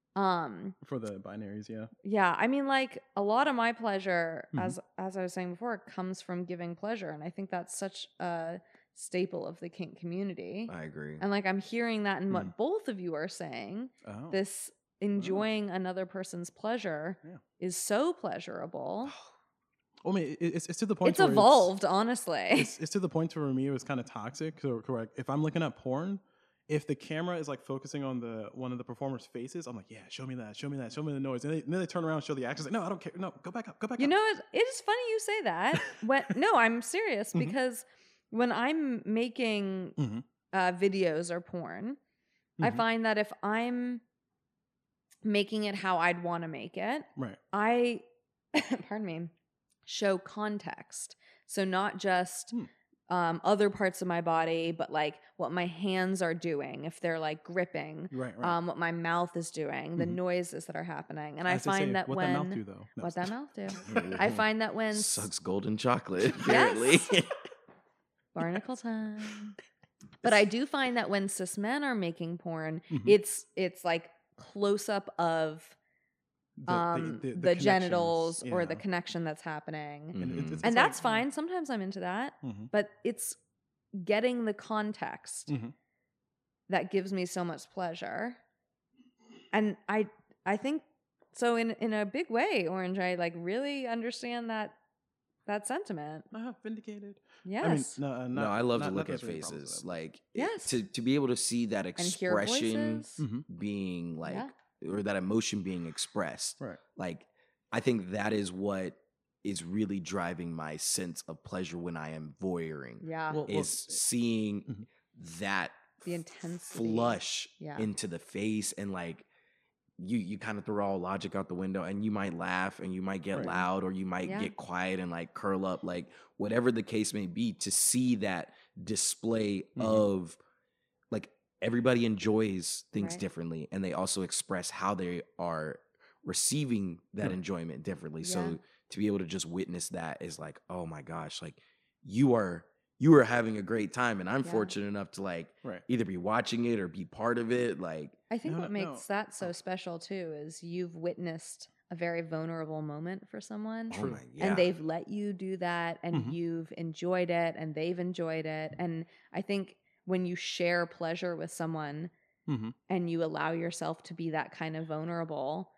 Speaker 3: For the binaries, yeah.
Speaker 2: Yeah, I mean, like a lot of my pleasure,
Speaker 3: Mhm.
Speaker 2: as I was saying before, comes from giving pleasure, and I think that's such a staple of the kink community.
Speaker 1: I agree.
Speaker 2: And like I'm hearing that in what both of you are saying,
Speaker 3: Oh.
Speaker 2: this enjoying another person's pleasure
Speaker 3: Yeah.
Speaker 2: is so pleasurable.
Speaker 3: I mean, it's to the point.
Speaker 2: It's
Speaker 3: where
Speaker 2: evolved, honestly.
Speaker 3: It's to the point where me it was kind of toxic. So correct. If I'm looking at porn, if the camera is like focusing on one of the performers' faces, I'm like, yeah, show me that, show me that, show me the noise. And then they turn around and show the actors. Like, no, I don't care. No, go back up, go back
Speaker 2: You
Speaker 3: up.
Speaker 2: know, it is funny you say that. No, I'm serious
Speaker 3: Mhm.
Speaker 2: because when I'm making
Speaker 3: Mhm.
Speaker 2: videos or porn, I
Speaker 3: Mhm.
Speaker 2: find that if I'm making it how I'd want to make it,
Speaker 3: Right.
Speaker 2: I, pardon me, show context. So not just other parts of my body, but like what my hands are doing, if they're like gripping,
Speaker 3: Right. Right.
Speaker 2: what my mouth is doing, the
Speaker 3: Mhm.
Speaker 2: noises that are happening. And
Speaker 3: As they
Speaker 2: I
Speaker 3: say,
Speaker 2: find that
Speaker 3: what
Speaker 2: when
Speaker 3: that mouth do though. No,
Speaker 2: what
Speaker 3: I'm
Speaker 2: that mouth do,
Speaker 1: Mhm.
Speaker 2: I find that when
Speaker 1: Sucks golden chocolate, apparently.
Speaker 2: barnacle time. But I do find that when cis men are making porn,
Speaker 3: Mhm.
Speaker 2: it's like close up of the genitals
Speaker 3: connections,
Speaker 2: or the
Speaker 3: yeah.
Speaker 2: connection that's happening.
Speaker 3: And
Speaker 1: Mhm.
Speaker 3: it's
Speaker 2: And
Speaker 3: like-
Speaker 2: that's fine. Sometimes I'm into that.
Speaker 3: Mhm.
Speaker 2: But it's getting the context
Speaker 3: Mhm.
Speaker 2: that gives me so much pleasure. And I think so in a big way, Orange, I like really understand that sentiment.
Speaker 3: Vindicated.
Speaker 2: Yes.
Speaker 3: I mean,
Speaker 1: No, I love to
Speaker 3: not
Speaker 1: look at
Speaker 3: necessarily problems
Speaker 1: faces.
Speaker 3: with that.
Speaker 1: Like
Speaker 2: Yes.
Speaker 1: to be able to see that
Speaker 2: And hear
Speaker 1: expression
Speaker 2: voices.
Speaker 3: Mhm.
Speaker 1: being like
Speaker 2: Yeah.
Speaker 1: or that emotion being expressed.
Speaker 3: Right.
Speaker 1: Like I think that is what is really driving my sense of pleasure when I am voyeuring.
Speaker 2: Yeah.
Speaker 3: Well,
Speaker 1: Is seeing
Speaker 3: Mhm.
Speaker 1: that
Speaker 2: The intensity.
Speaker 1: flush
Speaker 2: Yeah.
Speaker 1: into the face, and like you kind of throw all logic out the window, and you might laugh and you might get
Speaker 3: Right.
Speaker 1: loud, or you might
Speaker 2: Yeah.
Speaker 1: get quiet and like curl up, like whatever the case may be, to see that display
Speaker 3: Mhm.
Speaker 1: of like everybody enjoys things
Speaker 2: Right.
Speaker 1: differently, and they also express how they are receiving that
Speaker 3: Right.
Speaker 1: enjoyment differently.
Speaker 2: Yeah.
Speaker 1: So to be able to just witness that is like, oh my gosh, like you are having a great time, and I'm
Speaker 2: Yeah.
Speaker 1: fortunate enough to like
Speaker 3: Right.
Speaker 1: either be watching it or be part of it. Like,
Speaker 2: I think
Speaker 3: No,
Speaker 2: what
Speaker 3: no,
Speaker 2: makes that so
Speaker 3: Oh.
Speaker 2: special too is you've witnessed a very vulnerable moment for someone.
Speaker 1: oh my, yeah.
Speaker 2: And they've let you do that, and
Speaker 3: Mhm.
Speaker 2: you've enjoyed it, and they've enjoyed it. And I think when you share pleasure with someone
Speaker 3: Mhm.
Speaker 2: and you allow yourself to be that kind of vulnerable,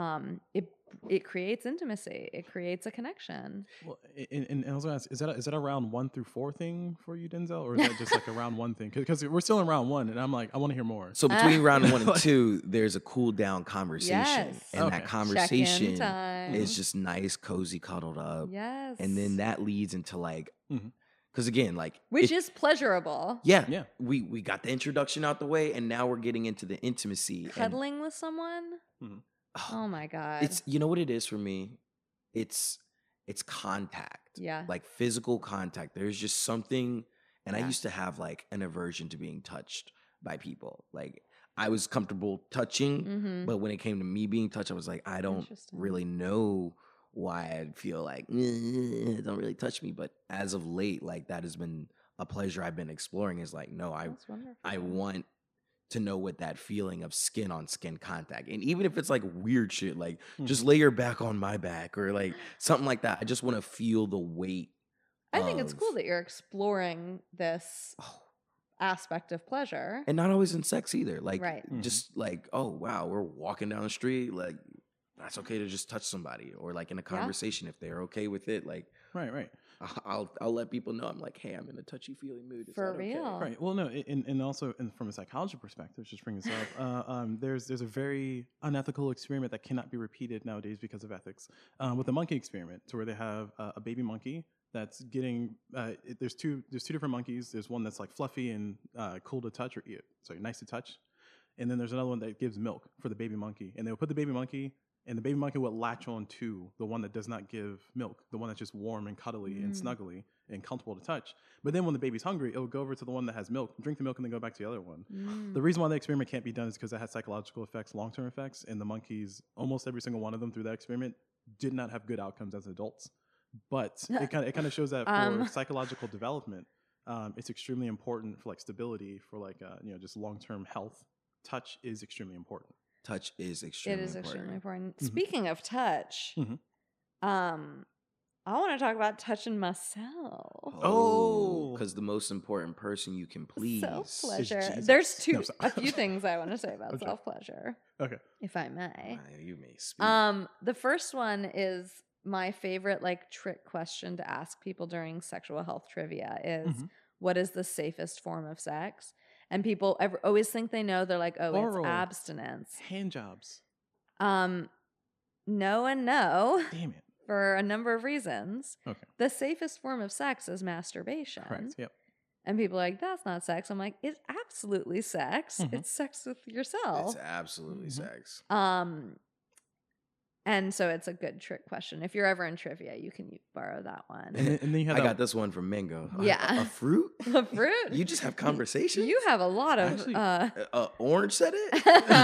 Speaker 2: it creates intimacy. It creates a connection.
Speaker 3: Well, and I was gonna ask, is that a round 1 through 4 thing for you, Denzel, or is that just like a round 1 thing? Because we're still in round 1, and I'm like, I want to hear more.
Speaker 1: So between round one and
Speaker 3: Like-
Speaker 1: 2, there's a cool down conversation,
Speaker 2: Yes.
Speaker 1: and
Speaker 3: Okay.
Speaker 1: that
Speaker 2: Check-in
Speaker 1: conversation
Speaker 2: time.
Speaker 1: is just nice, cozy, cuddled up,
Speaker 2: Yes.
Speaker 1: and then that leads into like,
Speaker 3: Mhm.
Speaker 1: because again, like
Speaker 2: which
Speaker 1: it-
Speaker 2: is pleasurable.
Speaker 1: yeah,
Speaker 3: Yeah.
Speaker 1: we got the introduction out the way, and now we're getting into the intimacy. And
Speaker 2: Cuddling with someone. Oh my god.
Speaker 1: it's, you know what it is for me, it's contact.
Speaker 2: Yeah.
Speaker 1: Like physical contact. There's just something, and I
Speaker 2: Yeah.
Speaker 1: used to have like an aversion to being touched by people. Like I was comfortable touching,
Speaker 2: Mm-hmm.
Speaker 1: but when it came to me being touched, I was like, I don't
Speaker 2: Interesting.
Speaker 1: really know why I'd feel like don't really touch me. But as of late, like that has been a pleasure I've been exploring. Is like, no,
Speaker 2: That's wonderful.
Speaker 1: I want to know what that feeling of skin on skin contact, and even if it's like weird shit, like just lay your back on my back or like something like that. I just want to feel the weight.
Speaker 2: I think it's
Speaker 1: of-
Speaker 2: cool that you're exploring this
Speaker 1: Oh,
Speaker 2: aspect of pleasure.
Speaker 1: and not always in sex either. Like
Speaker 2: Right.
Speaker 1: just like, oh wow, we're walking down the street, like that's okay to just touch somebody, or like in a conversation if they're okay with it. Like
Speaker 3: Right.
Speaker 1: I'll let people know I'm like, hey, I'm in a touchy feely mood. Is
Speaker 2: For
Speaker 1: that okay?
Speaker 2: real.
Speaker 3: Right. Well, no, and also from a psychology perspective, just bring this up. There's a very unethical experiment that cannot be repeated nowadays because of ethics. With the monkey experiment, to where they have a baby monkey that's getting. There's two different monkeys. There's one that's like fluffy and cool to touch, nice to touch, and then there's another one that gives milk for the baby monkey. And they'll put the baby monkey. And the baby monkey will latch on to the one that does not give milk, the one that's just warm and cuddly and snuggly and comfortable to touch. But then when the baby's hungry, it'll go over to the one that has milk, drink the milk, and then go back to the other one. The reason why the experiment can't be done is because it has psychological effects, long-term effects, and the monkeys, almost every single one of them through that experiment, did not have good outcomes as adults. But it kind of shows that for psychological development, it's extremely important for like stability, for like just long-term health. Touch is extremely important.
Speaker 1: Touch is extremely important.
Speaker 2: Extremely important. Speaking of touch,
Speaker 3: Mhm.
Speaker 2: I want to talk about touching myself.
Speaker 3: Oh.
Speaker 1: Because the most important person you can please.
Speaker 2: Self pleasure.
Speaker 3: Jesus.
Speaker 2: There's
Speaker 3: No, sorry.
Speaker 2: a few things I want to say about
Speaker 3: Okay.
Speaker 2: self pleasure,
Speaker 3: Okay.
Speaker 2: if I may.
Speaker 1: You may speak.
Speaker 2: The first one is my favorite like trick question to ask people during sexual health trivia is what is the safest form of sex? And people always think they know. They're like, oh,
Speaker 3: Oral.
Speaker 2: it's abstinence.
Speaker 3: Hand jobs.
Speaker 2: No and no.
Speaker 3: Damn it.
Speaker 2: For a number of reasons.
Speaker 3: Okay.
Speaker 2: The safest form of sex is masturbation.
Speaker 3: Correct. Yep.
Speaker 2: And people are like, that's not sex. I'm like, it's absolutely sex. It's sex with yourself.
Speaker 1: It's absolutely sex.
Speaker 2: And so it's a good trick question. If you're ever in trivia, you can borrow that one.
Speaker 3: And then you have
Speaker 1: I got this one from Mango.
Speaker 2: Yeah.
Speaker 1: A fruit?
Speaker 2: A fruit?
Speaker 1: You just have conversations?
Speaker 2: You have a lot of.
Speaker 3: Actually,
Speaker 1: Orange said it?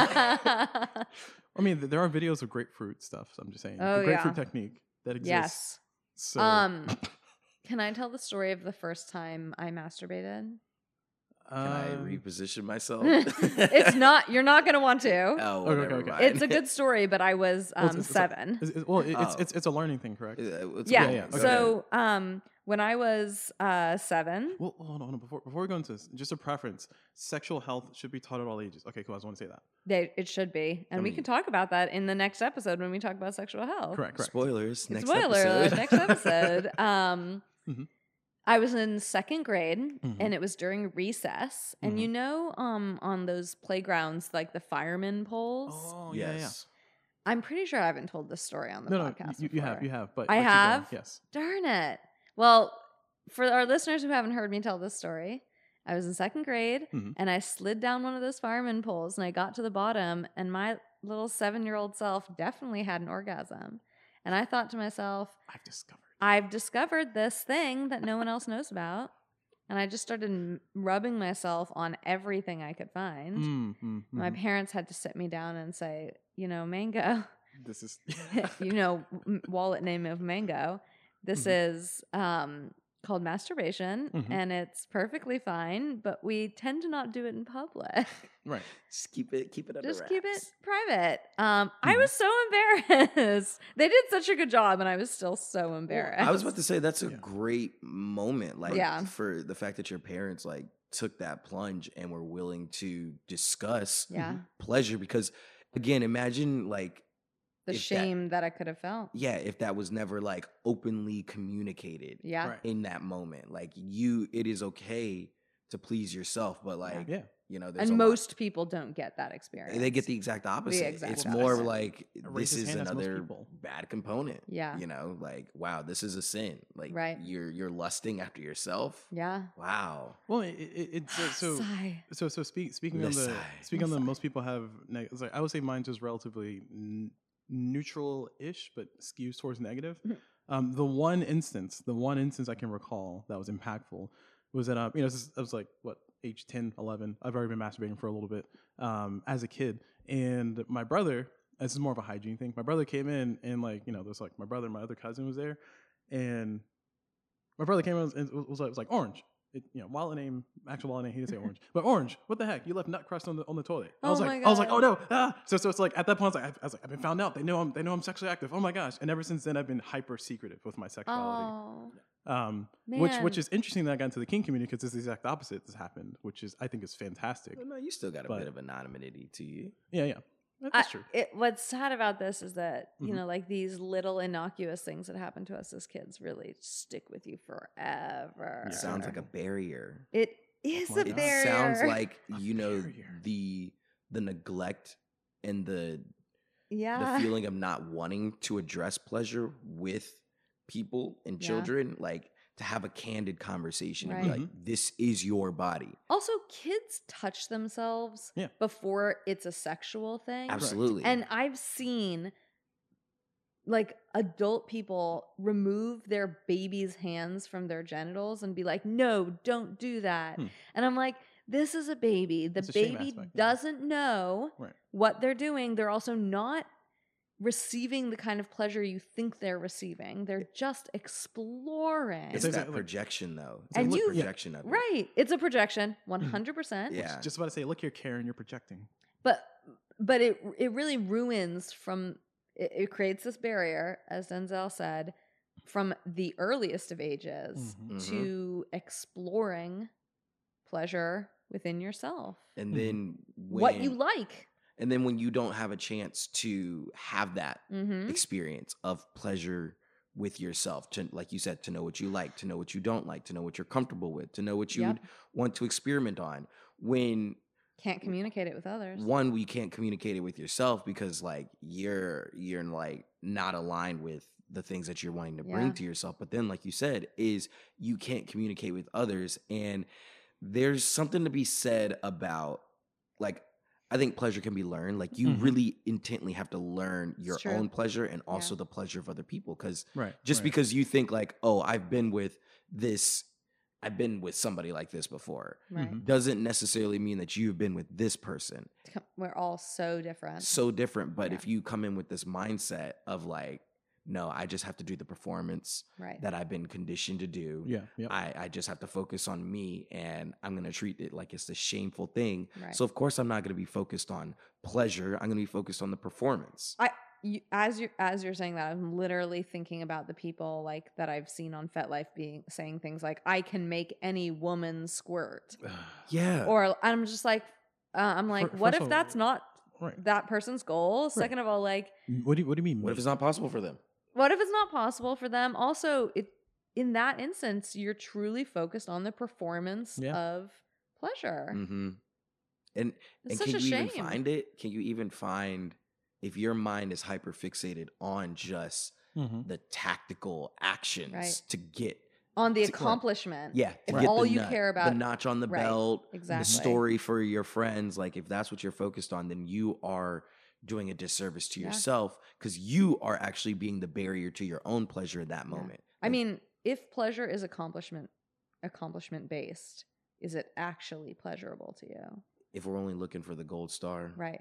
Speaker 3: I mean, there are videos of grapefruit stuff. So I'm just saying,
Speaker 2: Oh,
Speaker 3: the grapefruit
Speaker 2: yeah.
Speaker 3: technique that exists.
Speaker 2: Yes.
Speaker 3: So,
Speaker 2: Can I tell the story of the first time I masturbated?
Speaker 1: Can I reposition myself?
Speaker 2: It's not. You're not going to want to.
Speaker 1: Oh,
Speaker 3: Okay,
Speaker 1: never
Speaker 3: okay.
Speaker 1: mind.
Speaker 2: It's a good story, but I was
Speaker 3: it's
Speaker 2: 7.
Speaker 3: It's a learning thing, correct?
Speaker 2: Yeah.
Speaker 3: yeah, okay.
Speaker 2: So when I was 7,
Speaker 3: Well, hold on. Before we go into this, just a preference: sexual health should be taught at all ages. Okay, cool. I just want to say that.
Speaker 2: it should be, and we
Speaker 1: mean-
Speaker 2: can talk about that in the next episode when we talk about sexual health.
Speaker 3: Correct.
Speaker 1: Spoilers. Next
Speaker 2: Spoiler
Speaker 1: episode.
Speaker 2: alert, next episode.
Speaker 3: Mhm.
Speaker 2: I was in 2nd grade,
Speaker 3: Mhm.
Speaker 2: and it was during recess. And you know, on those playgrounds, like the fireman poles.
Speaker 3: Oh,
Speaker 1: Yes.
Speaker 2: I'm pretty sure I haven't told this story on the
Speaker 3: No,
Speaker 2: podcast.
Speaker 3: you
Speaker 2: before.
Speaker 3: have. But
Speaker 2: I
Speaker 3: keep going.
Speaker 2: have?
Speaker 3: Yes.
Speaker 2: Darn it. Well, for our listeners who haven't heard me tell this story, I was in 2nd grade
Speaker 3: Mhm.
Speaker 2: and I slid down one of those fireman poles and I got to the bottom, and my little 7-year-old self definitely had an orgasm. And I thought to myself, I've discovered this thing that no one else knows about. And I just started rubbing myself on everything I could find. My parents had to sit me down and say, Mango,
Speaker 3: This is.
Speaker 2: wallet name of Mango. This is called masturbation, and it's perfectly fine, but we tend to not do it in public.
Speaker 3: Right.
Speaker 1: Just keep it under
Speaker 2: Just
Speaker 1: wraps.
Speaker 2: keep it private. I was so embarrassed. They did such a good job, and I was still so embarrassed.
Speaker 1: I was about to say that's a great moment, like
Speaker 2: Yeah.
Speaker 1: for the fact that your parents like took that plunge and were willing to discuss
Speaker 2: Yeah.
Speaker 1: pleasure. Because again, imagine like
Speaker 2: The
Speaker 1: if that-
Speaker 2: shame that I could have felt.
Speaker 1: if that was never like openly communicated
Speaker 2: Yeah.
Speaker 3: Right.
Speaker 1: in that moment, like it is okay to please yourself, but like
Speaker 3: Yeah.
Speaker 1: there's
Speaker 2: And
Speaker 1: a lot-
Speaker 2: most people don't get that experience.
Speaker 1: they get the exact opposite.
Speaker 2: exact
Speaker 1: It's
Speaker 2: opposite.
Speaker 1: more like
Speaker 3: A
Speaker 1: this
Speaker 3: racist
Speaker 1: is
Speaker 3: hand, that's most
Speaker 1: another
Speaker 3: people.
Speaker 1: bad component.
Speaker 2: Yeah.
Speaker 1: Like wow, this is a sin. Like
Speaker 2: Right.
Speaker 1: you're lusting after yourself.
Speaker 2: Yeah.
Speaker 1: Wow.
Speaker 3: Well, it's
Speaker 2: Sigh.
Speaker 3: speaking on the
Speaker 1: Sigh.
Speaker 3: on the most people have. It's like I would say mine just relatively neutral-ish, but skews towards negative. The one instance I can recall that was impactful was that I was like what age 10, 11. I've already been masturbating for a little bit as a kid. And my brother, this is more of a hygiene thing. My brother came in and like, there's like my brother and my other cousin was there. And my brother came in and was like Orange. Wallet name, actual wallet name, he didn't say Orange. But Orange, what the heck? You left nut crust on the toilet. I was like, oh no. So it's like at that point I was like, I've been found out. They know I'm sexually active. Oh my gosh. And ever since then I've been hyper secretive with my sexuality. Which is interesting that I got into the kink community because it's the exact opposite has happened, which is I think is fantastic.
Speaker 1: Well, no, you still got a bit of anonymity to you.
Speaker 3: Yeah. That's true.
Speaker 2: What's sad about this is that, like these little innocuous things that happen to us as kids really stick with you forever.
Speaker 1: It sounds like a barrier.
Speaker 2: It is a barrier.
Speaker 1: It sounds like, the neglect and the feeling of not wanting to address pleasure with people and children, like to have a candid conversation and be like, this is your body.
Speaker 2: Also, kids touch themselves before it's a sexual thing.
Speaker 1: Absolutely.
Speaker 2: And I've seen like adult people remove their baby's hands from their genitals and be like, no, don't do that. And I'm like, this is a baby. The baby doesn't know what they're doing. They're also not receiving the kind of pleasure you think they're receiving. They're just exploring.
Speaker 1: It's that projection, though. It's
Speaker 2: and
Speaker 1: a projection of it.
Speaker 2: Right. It's a projection, 100%.
Speaker 1: Yeah.
Speaker 3: Just about to say, look here, Karen, you're projecting.
Speaker 2: But it really ruins it creates this barrier, as Denzel said, from the earliest of ages to exploring pleasure within yourself.
Speaker 1: And then
Speaker 2: what you like.
Speaker 1: And then when you don't have a chance to have that experience of pleasure with yourself, to, like you said, to know what you like, to know what you don't like, to know what you're comfortable with, to know what you want to experiment on. When
Speaker 2: can't communicate it with others.
Speaker 1: One, we can't communicate it with yourself because like you're like not aligned with the things that you're wanting to bring to yourself. But then, like you said, is you can't communicate with others. And there's something to be said about like, I think pleasure can be learned. Like you really intently have to learn your own pleasure and also the pleasure of other people. Because because you think like, oh, I've been with somebody like this before, doesn't necessarily mean that you've been with this person.
Speaker 2: We're all so different.
Speaker 1: But if you come in with this mindset of like, no, I just have to do the performance that I've been conditioned to do.
Speaker 3: Yeah.
Speaker 1: I just have to focus on me, and I'm going to treat it like it's a shameful thing. So of course I'm not going to be focused on pleasure. I'm going to be focused on the performance.
Speaker 2: As you're saying that, I'm literally thinking about the people like that I've seen on FetLife saying things like, "I can make any woman squirt." Or I'm just like, what if that's not that person's goal? Second of all, like,
Speaker 3: what do you mean?
Speaker 1: What if it's not possible for them?
Speaker 2: What if it's not possible for them? Also, in that instance, you're truly focused on the performance of pleasure.
Speaker 1: And can you even find it? Can you even find if your mind is hyper fixated on just the tactical actions to get
Speaker 2: on the accomplishment?
Speaker 1: If
Speaker 2: all you care about
Speaker 1: the notch on the belt,
Speaker 2: exactly.
Speaker 1: the story for your friends, like if that's what you're focused on, then you are doing a disservice to yourself because you are actually being the barrier to your own pleasure in that moment.
Speaker 2: I mean, if pleasure is accomplishment based, is it actually pleasurable to you?
Speaker 1: If we're only looking for the gold star.
Speaker 2: Right.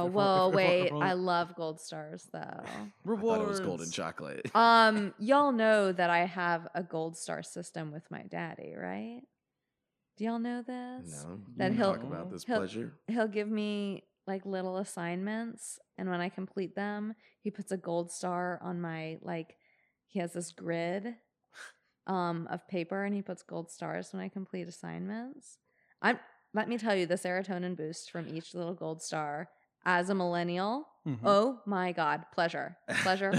Speaker 2: I love gold stars though.
Speaker 3: Rewards.
Speaker 1: I thought it was golden chocolate.
Speaker 2: Y'all know that I have a gold star system with my daddy, right? Do y'all know this?
Speaker 1: No.
Speaker 2: That
Speaker 1: he'll talk about this pleasure.
Speaker 2: He'll give me like little assignments, and when I complete them, he puts a gold star on my he has this grid of paper, and he puts gold stars when I complete assignments. Let me tell you, the serotonin boost from each little gold star as a millennial, oh my God, pleasure. Pleasure.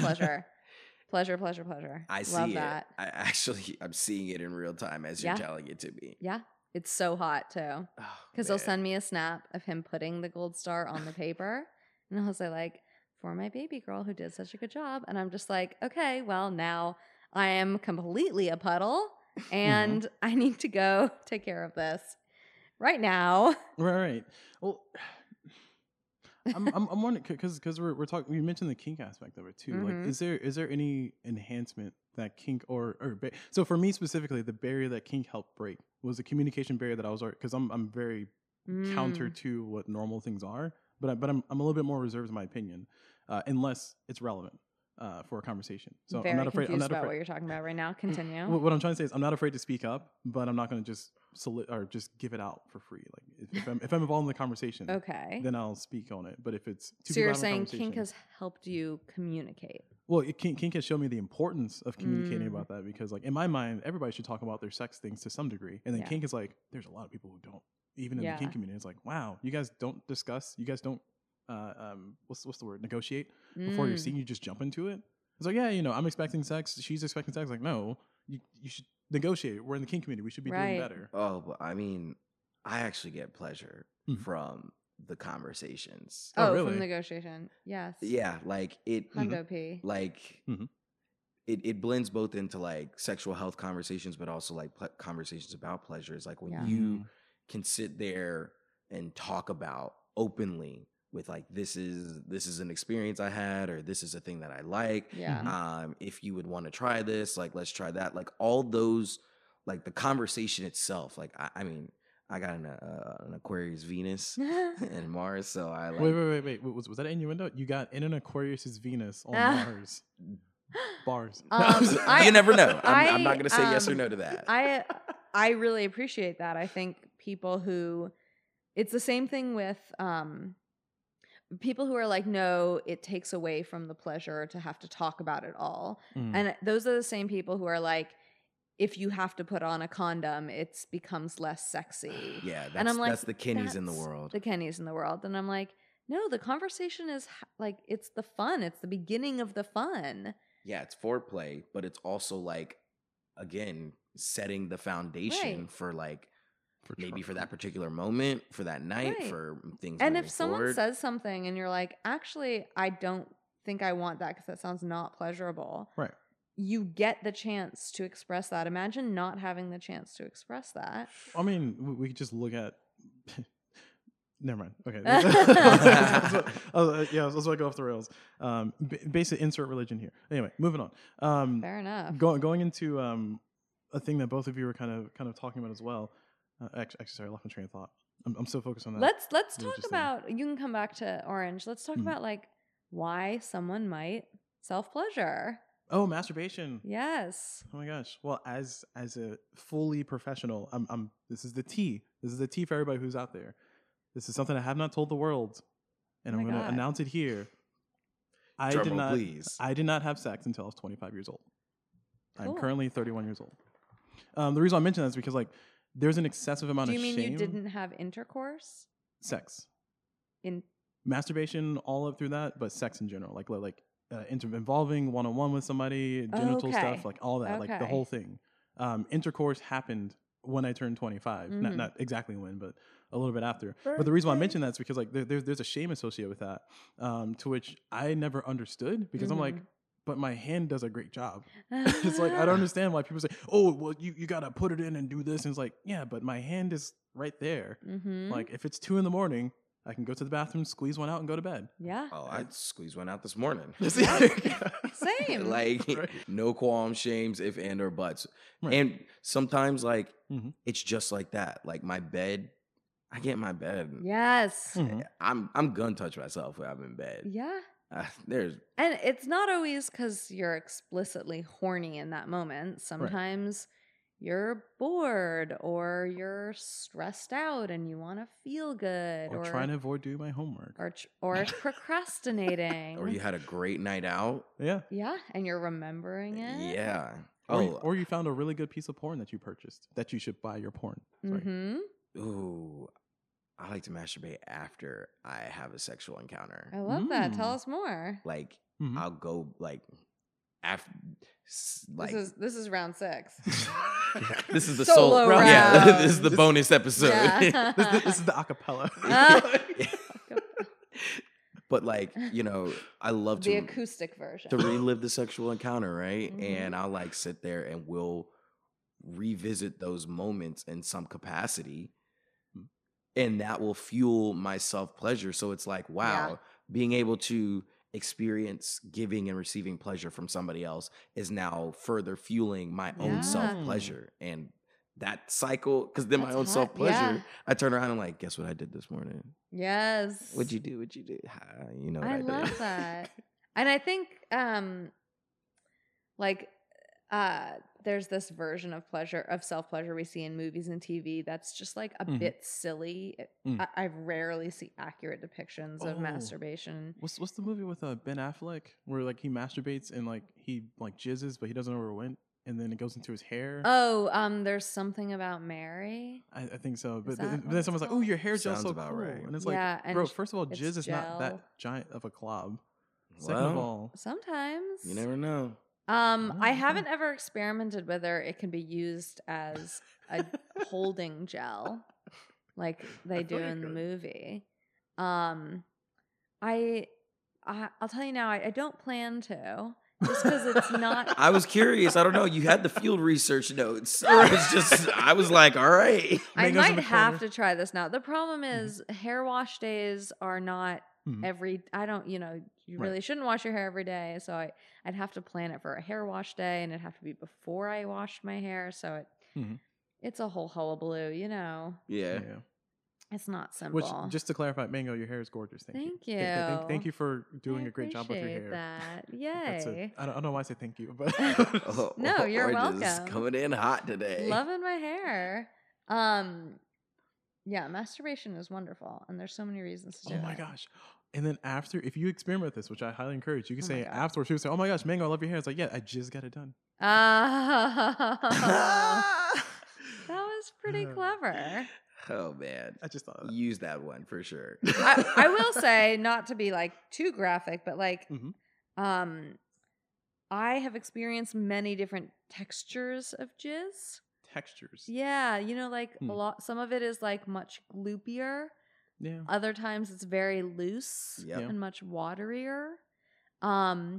Speaker 1: I see
Speaker 2: Love
Speaker 1: it.
Speaker 2: that.
Speaker 1: I'm seeing it in real time as you're telling it to me.
Speaker 2: Yeah. It's so hot too. Because he'll send me a snap of him putting the gold star on the paper. And he'll say like, for my baby girl who did such a good job. And I'm just like, okay, well now I am completely a puddle and I need to go take care of this right now.
Speaker 3: Right. Well, I'm wondering because we're talking. We mentioned the kink aspect of it too. Like, is there any enhancement that kink so for me specifically, the barrier that kink helped break was the communication barrier that I was because I'm very counter to what normal things are, but I'm a little bit more reserved in my opinion, unless it's relevant for a conversation. So
Speaker 2: Very
Speaker 3: I'm not afraid.
Speaker 2: confused about what you're talking about right now. Continue.
Speaker 3: What I'm trying to say is I'm not afraid to speak up, but I'm not going to just just give it out for free. Like if I'm involved in the conversation,
Speaker 2: Okay.
Speaker 3: then I'll speak on it. But if it's
Speaker 2: so you're saying kink has helped you communicate?
Speaker 3: Well, kink has shown me the importance of communicating about that, because like in my mind, everybody should talk about their sex things to some degree, and then kink is like there's a lot of people who don't. Even in the kink community, it's like, wow, you guys don't discuss, you guys don't what's the word, negotiate before you're seeing, you just jump into it. It's like, yeah, I'm expecting sex, she's expecting sex. Like, no, you should negotiate. We're in the kink community, we should be doing better.
Speaker 1: Oh, but I mean, I actually get pleasure from the conversations.
Speaker 2: Oh,
Speaker 3: really?
Speaker 2: From negotiation. Yes.
Speaker 1: Yeah, like it.
Speaker 2: Hundo P.
Speaker 1: Like it blends both into like sexual health conversations, but also like conversations about pleasures. Like when you can sit there and talk about openly with like, this is an experience I had, or this is a thing that I like.
Speaker 2: Yeah.
Speaker 1: If you would want to try this, like, let's try that. Like all those, like the conversation itself. Like, I mean, I got an Aquarius Venus and Mars, so I like.
Speaker 3: Wait. Was that innuendo? You got in an Aquarius' Venus on Mars. Bars.
Speaker 1: You never know. I'm not going to say yes or no to that.
Speaker 2: I really appreciate that. I think people who, it's the same thing with people who are like, no, it takes away from the pleasure to have to talk about it all. And those are the same people who are like, if you have to put on a condom, it becomes less sexy.
Speaker 1: Yeah,
Speaker 2: and I'm like,
Speaker 1: that's the Kennys in the world.
Speaker 2: The Kennys in the world. And I'm like, no, the conversation is like, it's the fun. It's the beginning of the fun.
Speaker 1: Yeah, it's foreplay, but it's also like, again, setting the foundation for like, maybe for that particular moment, for that night, for things.
Speaker 2: And if
Speaker 1: someone
Speaker 2: forward. Says something and you're like, actually, I don't think I want that because that sounds not pleasurable.
Speaker 3: Right.
Speaker 2: You get the chance to express that. Imagine not having the chance to express that.
Speaker 3: I mean, we could just look at. Never mind. Okay. Let's go off the rails. Basic insert religion here. Anyway, moving on.
Speaker 2: Fair enough.
Speaker 3: Going into a thing that both of you were kind of talking about as well. Actually, sorry, I lost my train of thought. I'm so focused on that.
Speaker 2: Let's talk about. You can come back to Orange. Let's talk about like why someone might self-pleasure.
Speaker 3: Oh, masturbation.
Speaker 2: Yes.
Speaker 3: Oh my gosh. Well, as a fully professional, I'm. This is the tea. This is the tea for everybody who's out there. This is something I have not told the world, and I'm going to announce it here. I did not have sex until I was 25 years old. Cool. I'm currently 31 years old. The reason I mention that is because like there's an excessive amount of shame.
Speaker 2: Do you mean you didn't have intercourse?
Speaker 3: Sex.
Speaker 2: In
Speaker 3: masturbation, all up through that, but sex in general, like involving one-on-one with somebody, genital stuff, like all that, like the whole thing. Intercourse happened when I turned 25. Not exactly when, but a little bit after. But the reason why I mention that is because like there's a shame associated with that, to which I never understood, because I'm like, but my hand does a great job. It's like, I don't understand why people say, oh, well, you got to put it in and do this. And it's like, yeah, but my hand is right there. Like if it's 2 a.m, I can go to the bathroom, squeeze one out, and go to bed.
Speaker 2: Yeah.
Speaker 1: Oh, I squeezed one out this morning.
Speaker 2: Same.
Speaker 1: Like, no qualms, shames, if and or buts. Right. And sometimes, like, it's just like that. Like, my bed, I get in my bed.
Speaker 2: Yes.
Speaker 1: I'm gonna touch myself when I'm in bed.
Speaker 2: Yeah.
Speaker 1: And
Speaker 2: it's not always because you're explicitly horny in that moment. Sometimes you're bored or you're stressed out and you want to feel good,
Speaker 3: or trying to avoid doing my homework,
Speaker 2: or procrastinating,
Speaker 1: or you had a great night out.
Speaker 2: Yeah, and you're remembering it.
Speaker 1: Yeah.
Speaker 3: Or you found a really good piece of porn that you purchased that you should buy your porn.
Speaker 1: Ooh. I like to masturbate after I have a sexual encounter.
Speaker 2: I love that. Tell us more.
Speaker 1: Like, I'll go like after. Like,
Speaker 2: this is round 6.
Speaker 1: This is the
Speaker 2: solo round.
Speaker 1: Yeah, this is the bonus episode.
Speaker 2: Yeah.
Speaker 3: this is the acapella.
Speaker 1: But like, I love
Speaker 2: the acoustic version
Speaker 1: to relive the sexual encounter, right? And I'll like sit there and we'll revisit those moments in some capacity. and that will fuel my self-pleasure. So it's like, wow, being able to experience giving and receiving pleasure from somebody else is now further fueling my own
Speaker 2: Yeah.
Speaker 1: self-pleasure. And that cycle, because then my
Speaker 2: That's
Speaker 1: own
Speaker 2: hot.
Speaker 1: self-pleasure,
Speaker 2: Yeah.
Speaker 1: I turn around and like, guess what I did this morning?
Speaker 2: Yes.
Speaker 1: What'd you do? You know what
Speaker 2: I
Speaker 1: I did.
Speaker 2: love that. And I think like there's this version of self-pleasure we see in movies and TV that's just like a bit silly. I rarely see accurate depictions of masturbation.
Speaker 3: What's the movie with Ben Affleck where like he masturbates and like he like jizzes but he doesn't know where it went and then it goes into his hair?
Speaker 2: Oh, there's something about Mary.
Speaker 3: I think so.
Speaker 2: Is
Speaker 3: But
Speaker 2: that
Speaker 3: then
Speaker 2: what
Speaker 3: someone's
Speaker 2: it's
Speaker 3: like, "Oh,
Speaker 2: called?
Speaker 3: your hair gel's
Speaker 1: Sounds
Speaker 3: so
Speaker 1: about
Speaker 3: cool,"
Speaker 1: right.
Speaker 3: and it's
Speaker 2: Yeah,
Speaker 3: like,
Speaker 2: and
Speaker 3: bro, first of all,
Speaker 2: it's
Speaker 3: jizz is not
Speaker 2: gel.
Speaker 3: that giant of a clob. Second of
Speaker 1: Well,
Speaker 3: all,
Speaker 2: Sometimes.
Speaker 1: you never know.
Speaker 2: I haven't ever experimented whether it can be used as a holding gel like they do in the movie. I'll tell you now, I don't plan to. Just because it's not.
Speaker 1: I was curious. I don't know. You had the field research notes. Or it's just, I was like, all right.
Speaker 2: I
Speaker 3: Mango's in
Speaker 2: might
Speaker 3: the
Speaker 2: have
Speaker 3: corner.
Speaker 2: to try this now. The problem is hair wash days are not I don't, you really shouldn't wash your hair every day. So I'd have to plan it for a hair wash day and it'd have to be before I washed my hair. So it's a whole hullabaloo,
Speaker 1: Yeah.
Speaker 2: It's not simple.
Speaker 3: Which, just to clarify, Mango, your hair is gorgeous.
Speaker 2: Thank you.
Speaker 3: Thank you for doing
Speaker 2: I
Speaker 3: a great job with your
Speaker 2: appreciate
Speaker 3: hair.
Speaker 2: that. Yay.
Speaker 3: I don't know why I say thank you, but
Speaker 2: No, you're
Speaker 1: Orange is
Speaker 2: welcome.
Speaker 1: coming in hot today.
Speaker 2: Loving my hair. Yeah, masturbation is wonderful, and there's so many reasons to do it.
Speaker 3: oh my gosh. And then after, if you experiment with this, which I highly encourage, you can
Speaker 2: Oh my
Speaker 3: say
Speaker 2: God.
Speaker 3: afterwards, you can say, "Oh my gosh, Mango, I love your hair." It's like, yeah, I just got it done.
Speaker 2: That was pretty clever.
Speaker 1: Oh man,
Speaker 3: I just thought of that.
Speaker 1: use that one for sure.
Speaker 2: I will say, not to be like too graphic, but like, I have experienced many different textures of jizz.
Speaker 3: Textures.
Speaker 2: Yeah, like a lot. Some of it is like much gloopier.
Speaker 3: Yeah.
Speaker 2: Other times it's very loose
Speaker 1: Yep.
Speaker 2: and much waterier. And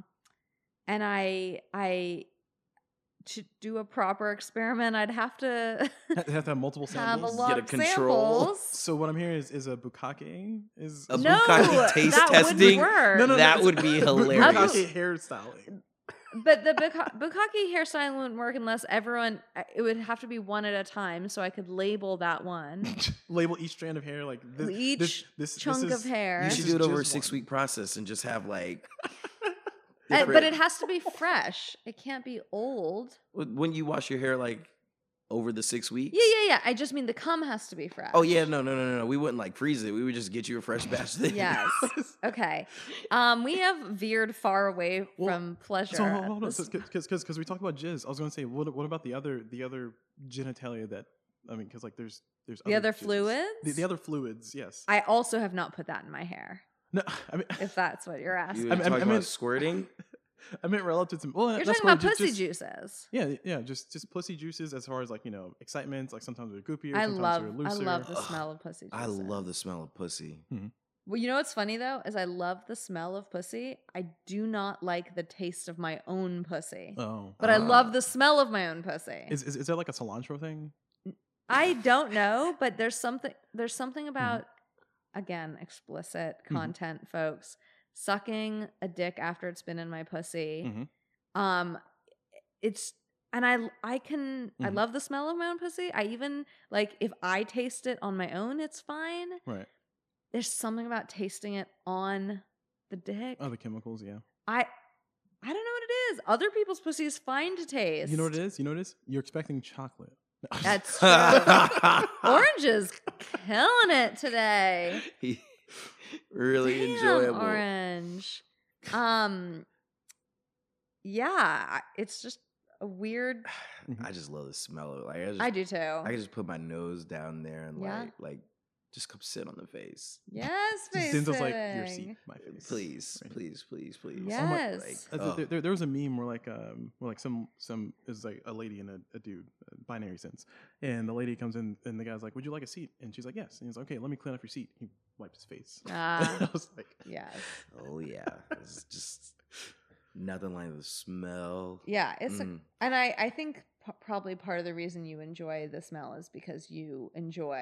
Speaker 2: I to do a proper experiment, I'd have to
Speaker 3: Have to have multiple
Speaker 2: have a
Speaker 3: samples.
Speaker 2: lot
Speaker 1: Get a
Speaker 2: of
Speaker 1: control.
Speaker 2: samples.
Speaker 3: So what I'm hearing is a bukkake is
Speaker 1: A
Speaker 2: No,
Speaker 1: bukkake taste
Speaker 2: that
Speaker 1: testing?
Speaker 2: wouldn't work.
Speaker 3: No,
Speaker 1: That would be hilarious.
Speaker 3: Bukkake hairstyling.
Speaker 2: But the bukkake hairstyling wouldn't work unless it would have to be one at a time, so I could label that one.
Speaker 3: Label each strand of hair like this.
Speaker 2: Each
Speaker 3: this
Speaker 2: chunk
Speaker 3: is,
Speaker 2: of hair.
Speaker 1: You
Speaker 3: this
Speaker 1: should
Speaker 3: is
Speaker 1: do it over a
Speaker 3: just
Speaker 1: 6-week process and just have like.
Speaker 2: But
Speaker 1: different-
Speaker 2: it has to be fresh. It can't be old.
Speaker 1: when you wash your hair like over the 6 weeks.
Speaker 2: Yeah. I just mean the cum has to be fresh.
Speaker 1: Oh yeah, no. We wouldn't like freeze it. We would just get you a fresh batch.
Speaker 2: Yes. Okay. We have veered far away from pleasure.
Speaker 3: So hold on,
Speaker 2: This-
Speaker 3: because we talked about jizz. I was going to say, what about the other genitalia that because like there's
Speaker 2: The other
Speaker 3: jizzes.
Speaker 2: fluids?
Speaker 3: The other fluids, yes.
Speaker 2: I also have not put that in my hair,
Speaker 3: No, I mean,
Speaker 2: if that's what you're asking.
Speaker 1: You
Speaker 3: I
Speaker 1: talking
Speaker 3: mean-
Speaker 1: about squirting?
Speaker 3: I meant relative to. Well,
Speaker 2: You're
Speaker 3: that's
Speaker 2: talking
Speaker 3: where
Speaker 2: about pussy
Speaker 3: just,
Speaker 2: juices.
Speaker 3: Yeah, just pussy juices as far as like excitement. Like sometimes they're goopier,
Speaker 2: I
Speaker 3: sometimes
Speaker 2: love
Speaker 3: they're looser.
Speaker 2: the smell of pussy juices.
Speaker 1: I love the smell of pussy.
Speaker 2: Well, you know what's funny though is I love the smell of pussy. I do not like the taste of my own pussy,
Speaker 3: Oh,
Speaker 2: but I love the smell of my own pussy.
Speaker 3: is there like a cilantro thing?
Speaker 2: I don't know, but there's something about again explicit content, folks. Sucking a dick after it's been in my pussy. It's and I can I love the smell of my own pussy. I even like if I taste it on my own, it's fine.
Speaker 3: Right.
Speaker 2: There's something about tasting it on the dick.
Speaker 3: Oh, the chemicals, yeah.
Speaker 2: I don't know what it is. Other people's pussy is fine to taste.
Speaker 3: You know what it is? You're expecting chocolate.
Speaker 2: That's true. Orange is killing it today.
Speaker 1: Really
Speaker 2: Damn,
Speaker 1: enjoyable.
Speaker 2: Orange. Yeah, it's just a weird.
Speaker 1: I just love the smell of it. Like
Speaker 2: I do too.
Speaker 1: I can just put my nose down there and
Speaker 2: Yeah.
Speaker 1: like just come sit on the face.
Speaker 2: Yes, face
Speaker 3: Zinzo's like your
Speaker 2: sitting.
Speaker 3: seat, my face.
Speaker 1: Please,
Speaker 3: Right.
Speaker 1: please.
Speaker 2: Yes.
Speaker 3: There was a meme where like some is like a lady and a dude, binary sense, and the lady comes in and the guy's like, "Would you like a seat?" And she's like, "Yes." And he's like, "Okay, let me clean off your seat." He wipes his face. I was like,
Speaker 2: Yes.
Speaker 1: Oh yeah, it's just nothing like the smell.
Speaker 2: Yeah, it's
Speaker 1: Mm.
Speaker 2: and I think probably part of the reason you enjoy the smell is because you enjoy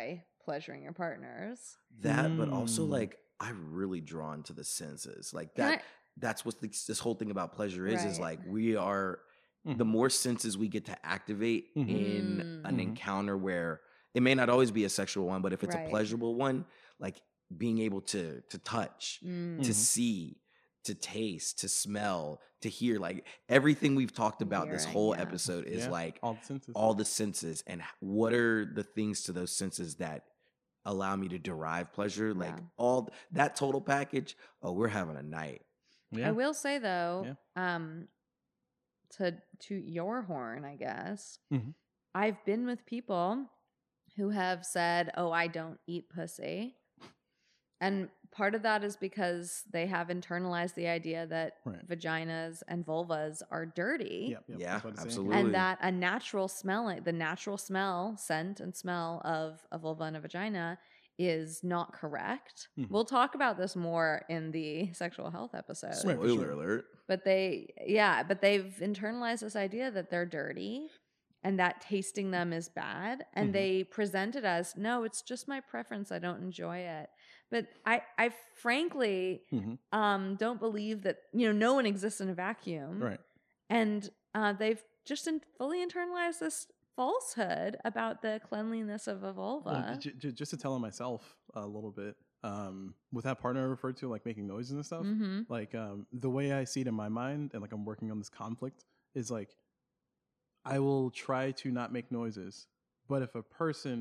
Speaker 2: pleasuring your partners.
Speaker 1: That, but also
Speaker 3: Mm.
Speaker 1: like I'm really drawn to the senses. Like
Speaker 2: Can
Speaker 1: that. That's what this whole thing about pleasure is. Is
Speaker 2: Right.
Speaker 1: like we are the
Speaker 3: Mhm.
Speaker 1: more senses we get to activate
Speaker 3: Mhm.
Speaker 1: in an
Speaker 3: Mhm.
Speaker 1: encounter where it may not always be a sexual one, but if it's
Speaker 2: Right.
Speaker 1: a pleasurable one, like being able to touch, to
Speaker 3: Mhm.
Speaker 1: see, to taste, to smell, to hear, like everything we've talked about this
Speaker 2: Hearing,
Speaker 1: whole
Speaker 2: yeah.
Speaker 1: episode is
Speaker 3: Yeah,
Speaker 1: like
Speaker 3: all the senses.
Speaker 1: all the senses, and what are the things to those senses that allow me to derive pleasure? Like
Speaker 2: Yeah.
Speaker 1: all that total package. Oh, we're having a night.
Speaker 3: Yeah.
Speaker 2: I will say though,
Speaker 3: Yeah.
Speaker 2: to toot your horn, I guess,
Speaker 3: Mhm.
Speaker 2: I've been with people who have said, "Oh, I don't eat pussy." And part of that is because they have internalized the idea that
Speaker 3: Right.
Speaker 2: vaginas and vulvas are dirty.
Speaker 3: Yep.
Speaker 1: Yeah,
Speaker 3: that's what I was saying.
Speaker 1: absolutely.
Speaker 2: And that the natural scent and smell of a vulva and a vagina is not correct.
Speaker 3: Mhm.
Speaker 2: We'll talk about this more in the sexual health episode.
Speaker 3: Right, for
Speaker 1: Spoiler
Speaker 3: sure.
Speaker 2: But
Speaker 1: alert.
Speaker 2: but they've internalized this idea that they're dirty and that tasting them is bad. And
Speaker 3: Mhm.
Speaker 2: they present it as, no, it's just my preference. I don't enjoy it. But I frankly
Speaker 3: Mhm.
Speaker 2: don't believe that, no one exists in a vacuum.
Speaker 3: Right.
Speaker 2: And they've just fully internalized this falsehood about the cleanliness of a vulva.
Speaker 3: Well, just to tell on myself a little bit, with that partner I referred to, like making noises and stuff,
Speaker 2: Mm-hmm.
Speaker 3: like the way I see it in my mind, and like I'm working on this conflict, is like I will try to not make noises, but if a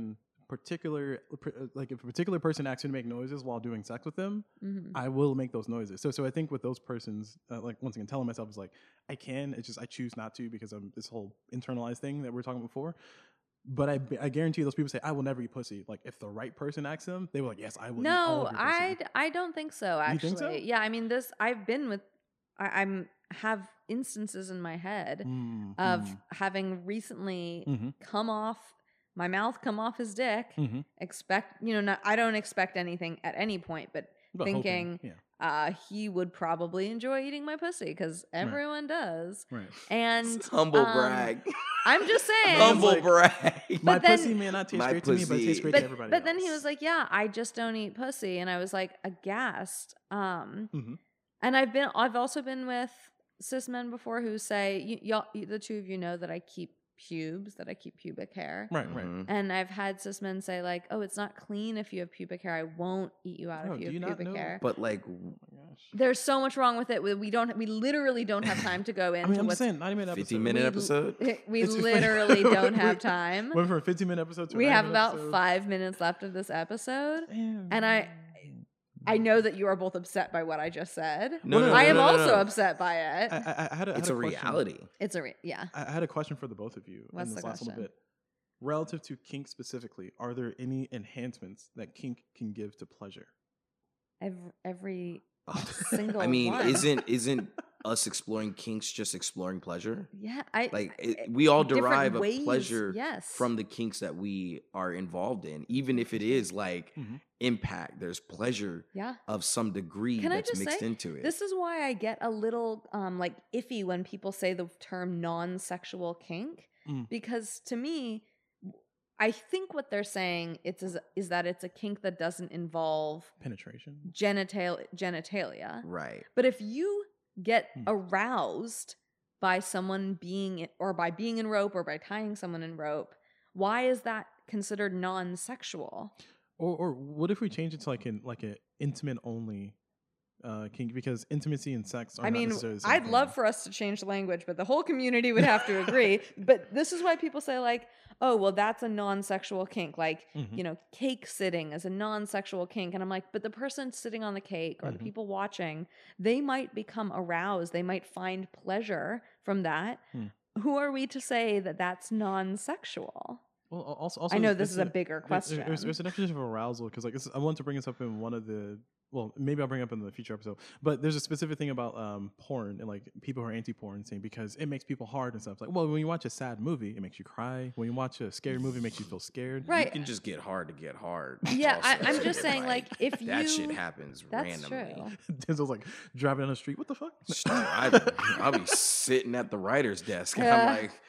Speaker 3: particular person asks me to make noises while doing sex with them,
Speaker 2: Mm-hmm.
Speaker 3: I will make those noises. So I think with those persons, like once again, telling myself is like I can. It's just I choose not to because of this whole internalized thing that we were talking about before. But I guarantee those people say I will never eat pussy. Like if the right person asks them, they were like, yes, I will. Eat all
Speaker 2: No,
Speaker 3: of your pussy.
Speaker 2: I don't think so. Actually,
Speaker 3: You think so?
Speaker 2: yeah. I mean, I've been with. I'm have instances in my head of having recently come off my mouth, come off his dick. Expect, I don't expect anything at any point, but thinking
Speaker 3: hoping, yeah.
Speaker 2: He would probably enjoy eating my pussy because everyone does.
Speaker 3: Right.
Speaker 2: And
Speaker 1: Humble brag.
Speaker 2: I'm just saying.
Speaker 1: Humble
Speaker 3: like,
Speaker 1: brag.
Speaker 3: My
Speaker 2: But then-
Speaker 3: pussy may not taste
Speaker 1: My
Speaker 3: great to me, but it tastes great to everybody
Speaker 2: but then he
Speaker 3: else.
Speaker 2: was like, "Yeah, I just don't eat pussy," and I was like aghast.
Speaker 3: Mhm.
Speaker 2: And I've also been with cis men before who say, y'all, the two of you know that I keep pubes, that I keep pubic hair.
Speaker 3: Right.
Speaker 1: Mhm.
Speaker 2: And I've had cis men say like, "Oh, it's not clean if you have pubic hair. I won't eat you out
Speaker 3: Oh,
Speaker 2: if you
Speaker 3: do you
Speaker 2: have
Speaker 3: not
Speaker 2: pubic
Speaker 3: know?
Speaker 2: hair."
Speaker 1: But like,
Speaker 3: Oh my gosh.
Speaker 2: There's so much wrong with it. We literally don't have time to go into
Speaker 3: I mean, I'm
Speaker 2: what's
Speaker 3: just saying, not even an episode.
Speaker 1: 15-minute episode.
Speaker 2: we
Speaker 3: It's-
Speaker 2: literally don't have time.
Speaker 3: Went from a 15-minute episode to
Speaker 2: We
Speaker 3: a
Speaker 2: have
Speaker 3: 9-minute
Speaker 2: about
Speaker 3: episode.
Speaker 2: 5 minutes left of this episode.
Speaker 3: Damn.
Speaker 2: And I know that you are both upset by what I just said.
Speaker 1: No, no,
Speaker 2: I
Speaker 1: no,
Speaker 2: am
Speaker 1: no, no,
Speaker 2: also
Speaker 1: no.
Speaker 2: upset by it.
Speaker 3: I had
Speaker 1: It's
Speaker 3: a
Speaker 1: a
Speaker 3: question.
Speaker 1: reality.
Speaker 2: It's yeah.
Speaker 3: I had a question for the both of you
Speaker 2: What's
Speaker 3: in this
Speaker 2: the
Speaker 3: last little
Speaker 2: question?
Speaker 3: bit. Relative to kink specifically, are there any enhancements that kink can give to pleasure?
Speaker 2: Every single
Speaker 1: I mean,
Speaker 2: one.
Speaker 1: isn't us exploring kinks just exploring pleasure?
Speaker 2: Yeah,
Speaker 1: We all
Speaker 2: different
Speaker 1: derive
Speaker 2: ways,
Speaker 1: a pleasure
Speaker 2: yes.
Speaker 1: from the kinks that we are involved in, even if it is like impact. There's pleasure
Speaker 2: Yeah.
Speaker 1: of some degree
Speaker 2: Can I
Speaker 1: that's
Speaker 2: just
Speaker 1: mixed
Speaker 2: say,
Speaker 1: into it.
Speaker 2: This is why I get a little like iffy when people say the term non-sexual kink, because to me, I think what they're saying is that it's a kink that doesn't involve
Speaker 3: Penetration.
Speaker 2: genitalia.
Speaker 1: Right.
Speaker 2: But if you get aroused by someone being in rope or by tying someone in rope, why is that considered non-sexual?
Speaker 3: Or what if we change it to like an intimate only kink, because intimacy and sex are
Speaker 2: I
Speaker 3: not
Speaker 2: mean,
Speaker 3: necessarily the same
Speaker 2: I'd
Speaker 3: thing.
Speaker 2: love for us to change the language, but the whole community would have to agree. But this is why people say like, oh, well, that's a non-sexual kink. Like, cake sitting is a non-sexual kink. And I'm like, but the person sitting on the cake or the people watching, they might become aroused. They might find pleasure from that. Who are we to say that that's non-sexual?
Speaker 3: Well, also
Speaker 2: I know
Speaker 3: there's-
Speaker 2: this is
Speaker 3: there's
Speaker 2: a bigger
Speaker 3: there's-
Speaker 2: question.
Speaker 3: There's a definition of arousal, because like I want to bring this up in one of the. Well, maybe I'll bring it up in the future episode. But there's a specific thing about porn and like people who are anti-porn saying because it makes people hard and stuff. Like, well, when you watch a sad movie, it makes you cry. When you watch a scary movie, it makes you feel scared.
Speaker 2: Right.
Speaker 1: You can just get hard to get hard.
Speaker 2: Yeah,
Speaker 1: also,
Speaker 2: I'm just
Speaker 1: too.
Speaker 2: saying, like, if
Speaker 1: that shit
Speaker 2: you-
Speaker 1: happens
Speaker 2: That's
Speaker 1: randomly.
Speaker 2: true.
Speaker 3: Denzel's like driving down the street. What the fuck?
Speaker 1: I'll be sitting at the writer's desk and I'm like, the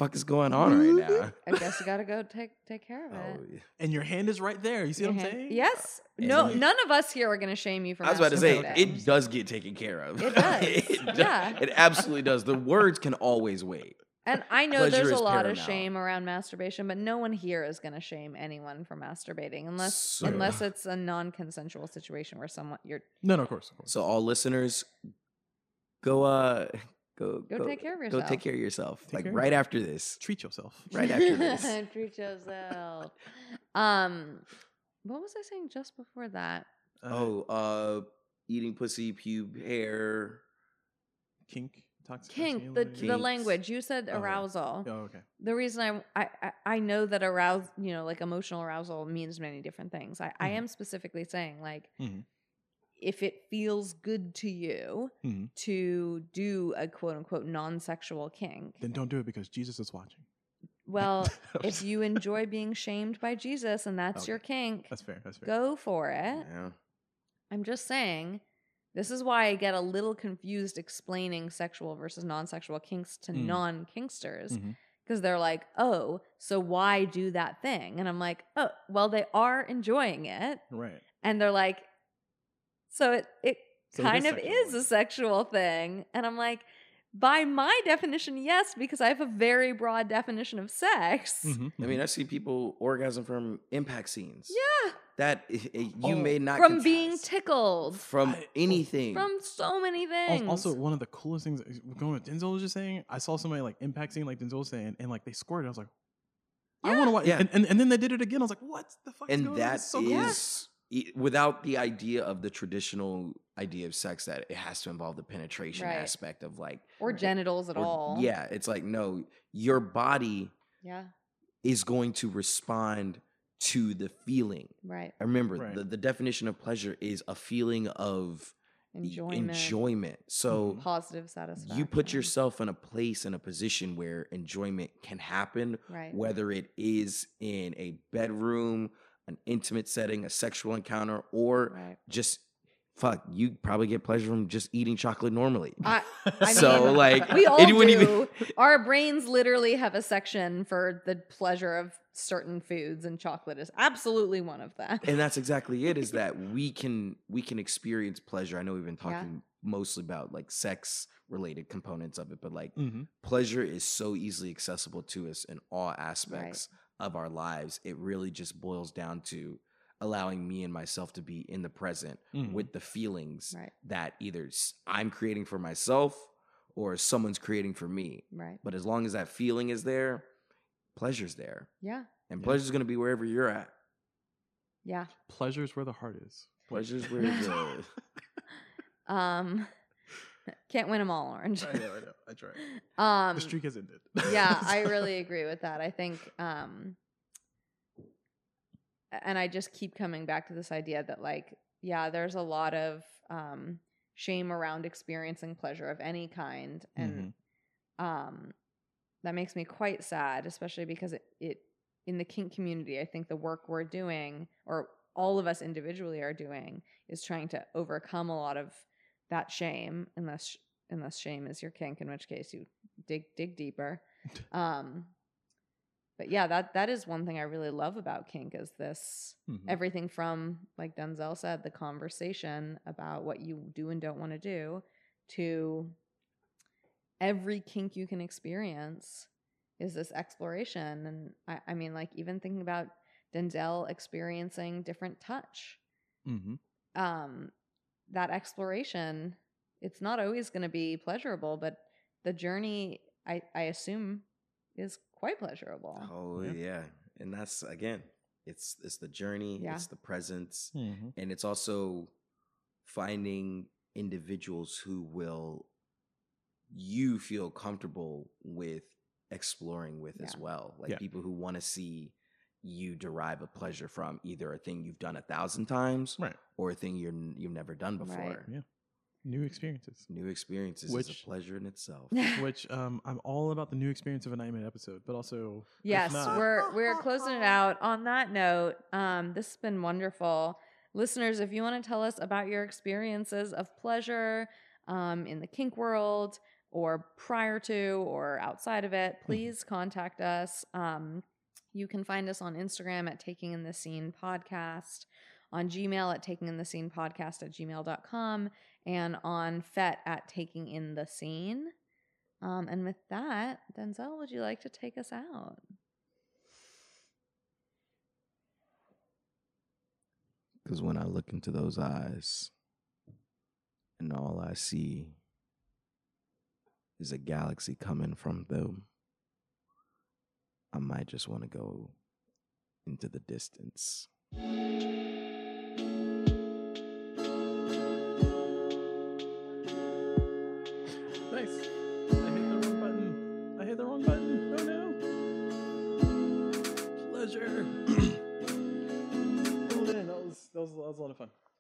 Speaker 1: fuck is going on right now?
Speaker 2: I guess you gotta go take care of it.
Speaker 1: Oh, yeah.
Speaker 3: And your hand is right there. You see what I'm saying?
Speaker 2: Yes.
Speaker 1: And
Speaker 2: No,
Speaker 1: you-
Speaker 2: none of us here are gonna shame you for
Speaker 1: I was about to say,
Speaker 2: masturbating.
Speaker 1: it does get taken care of.
Speaker 2: It does. Yeah.
Speaker 1: It absolutely does. The words can always wait.
Speaker 2: And I know
Speaker 1: Pleasure
Speaker 2: there's a
Speaker 1: is
Speaker 2: lot of
Speaker 1: paramount.
Speaker 2: shame around masturbation, but no one here is going to shame anyone for masturbating
Speaker 1: So-
Speaker 2: unless it's a non-consensual situation where you're
Speaker 3: No, of course.
Speaker 1: So all listeners, go
Speaker 2: take care of
Speaker 1: Go
Speaker 2: yourself.
Speaker 1: take care of yourself.
Speaker 3: Take
Speaker 1: Like
Speaker 3: care of
Speaker 1: right
Speaker 3: yourself.
Speaker 1: after this.
Speaker 3: Treat yourself.
Speaker 1: Right after this.
Speaker 2: Treat yourself. What was I saying just before that?
Speaker 1: Eating pussy, pube, hair.
Speaker 3: Kink. Toxic
Speaker 2: Kink, the
Speaker 1: Kinks.
Speaker 2: language. You said
Speaker 3: Oh, yeah.
Speaker 2: arousal.
Speaker 3: Oh, okay.
Speaker 2: The reason I know that arouse, like emotional arousal means many different things. I
Speaker 3: Mhm.
Speaker 2: am specifically saying like
Speaker 3: Mhm.
Speaker 2: if it feels good to you
Speaker 3: Mhm.
Speaker 2: to do a quote unquote non-sexual kink,
Speaker 3: Then don't do it because Jesus is watching.
Speaker 2: well, if you enjoy being shamed by Jesus and that's
Speaker 3: Okay.
Speaker 2: your kink,
Speaker 3: That's fair. That's fair.
Speaker 2: go for it.
Speaker 1: Yeah.
Speaker 2: I'm just saying, this is why I get a little confused explaining sexual versus non-sexual kinks to non-kinksters.
Speaker 3: Mhm.
Speaker 2: Because they're like, oh, so why do that thing? And I'm like, oh, well, they are enjoying it.
Speaker 3: Right.
Speaker 2: And they're like, so it
Speaker 3: So it
Speaker 2: kind
Speaker 3: is
Speaker 2: of
Speaker 3: sexual.
Speaker 2: is a sexual thing. And I'm like, by my definition, yes, because I have a very broad definition of sex.
Speaker 3: Mhm.
Speaker 1: I mean, I see people orgasm from impact scenes.
Speaker 2: Yeah.
Speaker 1: That you
Speaker 3: Oh.
Speaker 1: may not
Speaker 2: From
Speaker 1: cons-
Speaker 2: being tickled.
Speaker 1: from anything.
Speaker 2: From so many things.
Speaker 3: Also, one of the coolest things going with Denzel was just saying, I saw somebody like impact scene like Denzel was saying, and like they squirted. I was like, I want to watch.
Speaker 1: Yeah.
Speaker 3: And then they did it again. I was like, what the fuck? is
Speaker 1: And
Speaker 3: going on?
Speaker 1: that
Speaker 3: This
Speaker 1: is
Speaker 3: so cool.
Speaker 1: without the idea of the traditional idea of sex that it has to involve the penetration
Speaker 2: Right.
Speaker 1: aspect of like
Speaker 2: or genitals at
Speaker 1: or-
Speaker 2: all.
Speaker 1: Yeah, it's like no, your body
Speaker 2: Yeah.
Speaker 1: is going to respond to the feeling.
Speaker 2: Right.
Speaker 1: Remember,
Speaker 3: Right.
Speaker 1: the definition of pleasure is a feeling of enjoyment. So
Speaker 2: Positive satisfaction.
Speaker 1: you put yourself in a place, in a position where enjoyment can happen,
Speaker 2: Right.
Speaker 1: whether it is in a bedroom, an intimate setting, a sexual encounter, or
Speaker 2: Right.
Speaker 1: just fuck, you probably get pleasure from just eating chocolate normally.
Speaker 2: I
Speaker 1: So,
Speaker 2: mean,
Speaker 1: like,
Speaker 2: we all
Speaker 1: it
Speaker 2: do.
Speaker 1: wouldn't even-
Speaker 2: Our brains literally have a section for the pleasure of certain foods, and chocolate is absolutely one of them.
Speaker 1: And that's exactly it, is that we can experience pleasure. I know we've been talking mostly about like sex related components of it, but like
Speaker 3: Mhm.
Speaker 1: pleasure is so easily accessible to us in all aspects of our lives. It really just boils down to allowing me and myself to be in the present
Speaker 3: Mhm.
Speaker 1: with the feelings
Speaker 2: Right.
Speaker 1: that either I'm creating for myself or someone's creating for me.
Speaker 2: Right.
Speaker 1: But as long as that feeling is there, pleasure's there.
Speaker 2: Yeah.
Speaker 1: And
Speaker 3: Yeah.
Speaker 1: pleasure's going to be wherever you're at.
Speaker 2: Yeah.
Speaker 3: Pleasure's where the heart is.
Speaker 1: Pleasure's where the
Speaker 2: Can't win them all, Orange.
Speaker 3: I know. I tried. The streak has ended.
Speaker 2: Yeah, I really agree with that. I think and I just keep coming back to this idea that like, yeah, there's a lot of shame around experiencing pleasure of any kind, and that makes me quite sad, especially because it in the kink community, I think the work we're doing, or all of us individually are doing, is trying to overcome a lot of that shame, unless shame is your kink, in which case you dig deeper. But yeah, that is one thing I really love about kink, is this everything from, like Denzel said, the conversation about what you do and don't want to do, to every kink you can experience is this exploration. And I mean, like, even thinking about Denzel experiencing different touch, that exploration, it's not always going to be pleasurable, but the journey, I assume, is quite pleasurable.
Speaker 1: Oh yeah. And that's, again, it's the journey, it's the presence, and it's also finding individuals who will you feel comfortable with exploring with as well. Like people who want to see you derive a pleasure from either a thing you've done 1,000 times, or a thing you've never done before.
Speaker 2: Right.
Speaker 3: Yeah. New experiences.
Speaker 1: New experiences is a pleasure in itself.
Speaker 3: Which I'm all about the new experience of a 9-minute episode, but also
Speaker 2: yes, we're closing it out. On that note, this has been wonderful. Listeners, if you want to tell us about your experiences of pleasure in the kink world, or prior to or outside of it, please contact us. You can find us on Instagram at Taking in the Scene Podcast, on Gmail at takinginthescenepodcast@gmail.com, and on FET at Taking in the Scene. And with that, Denzel, would you like to take us out?
Speaker 1: Because when I look into those eyes and all I see is a galaxy coming from them, I might just want to go into the distance.
Speaker 3: Nice. I hit the wrong button. Oh no. Pleasure. Oh man, that was a lot of fun.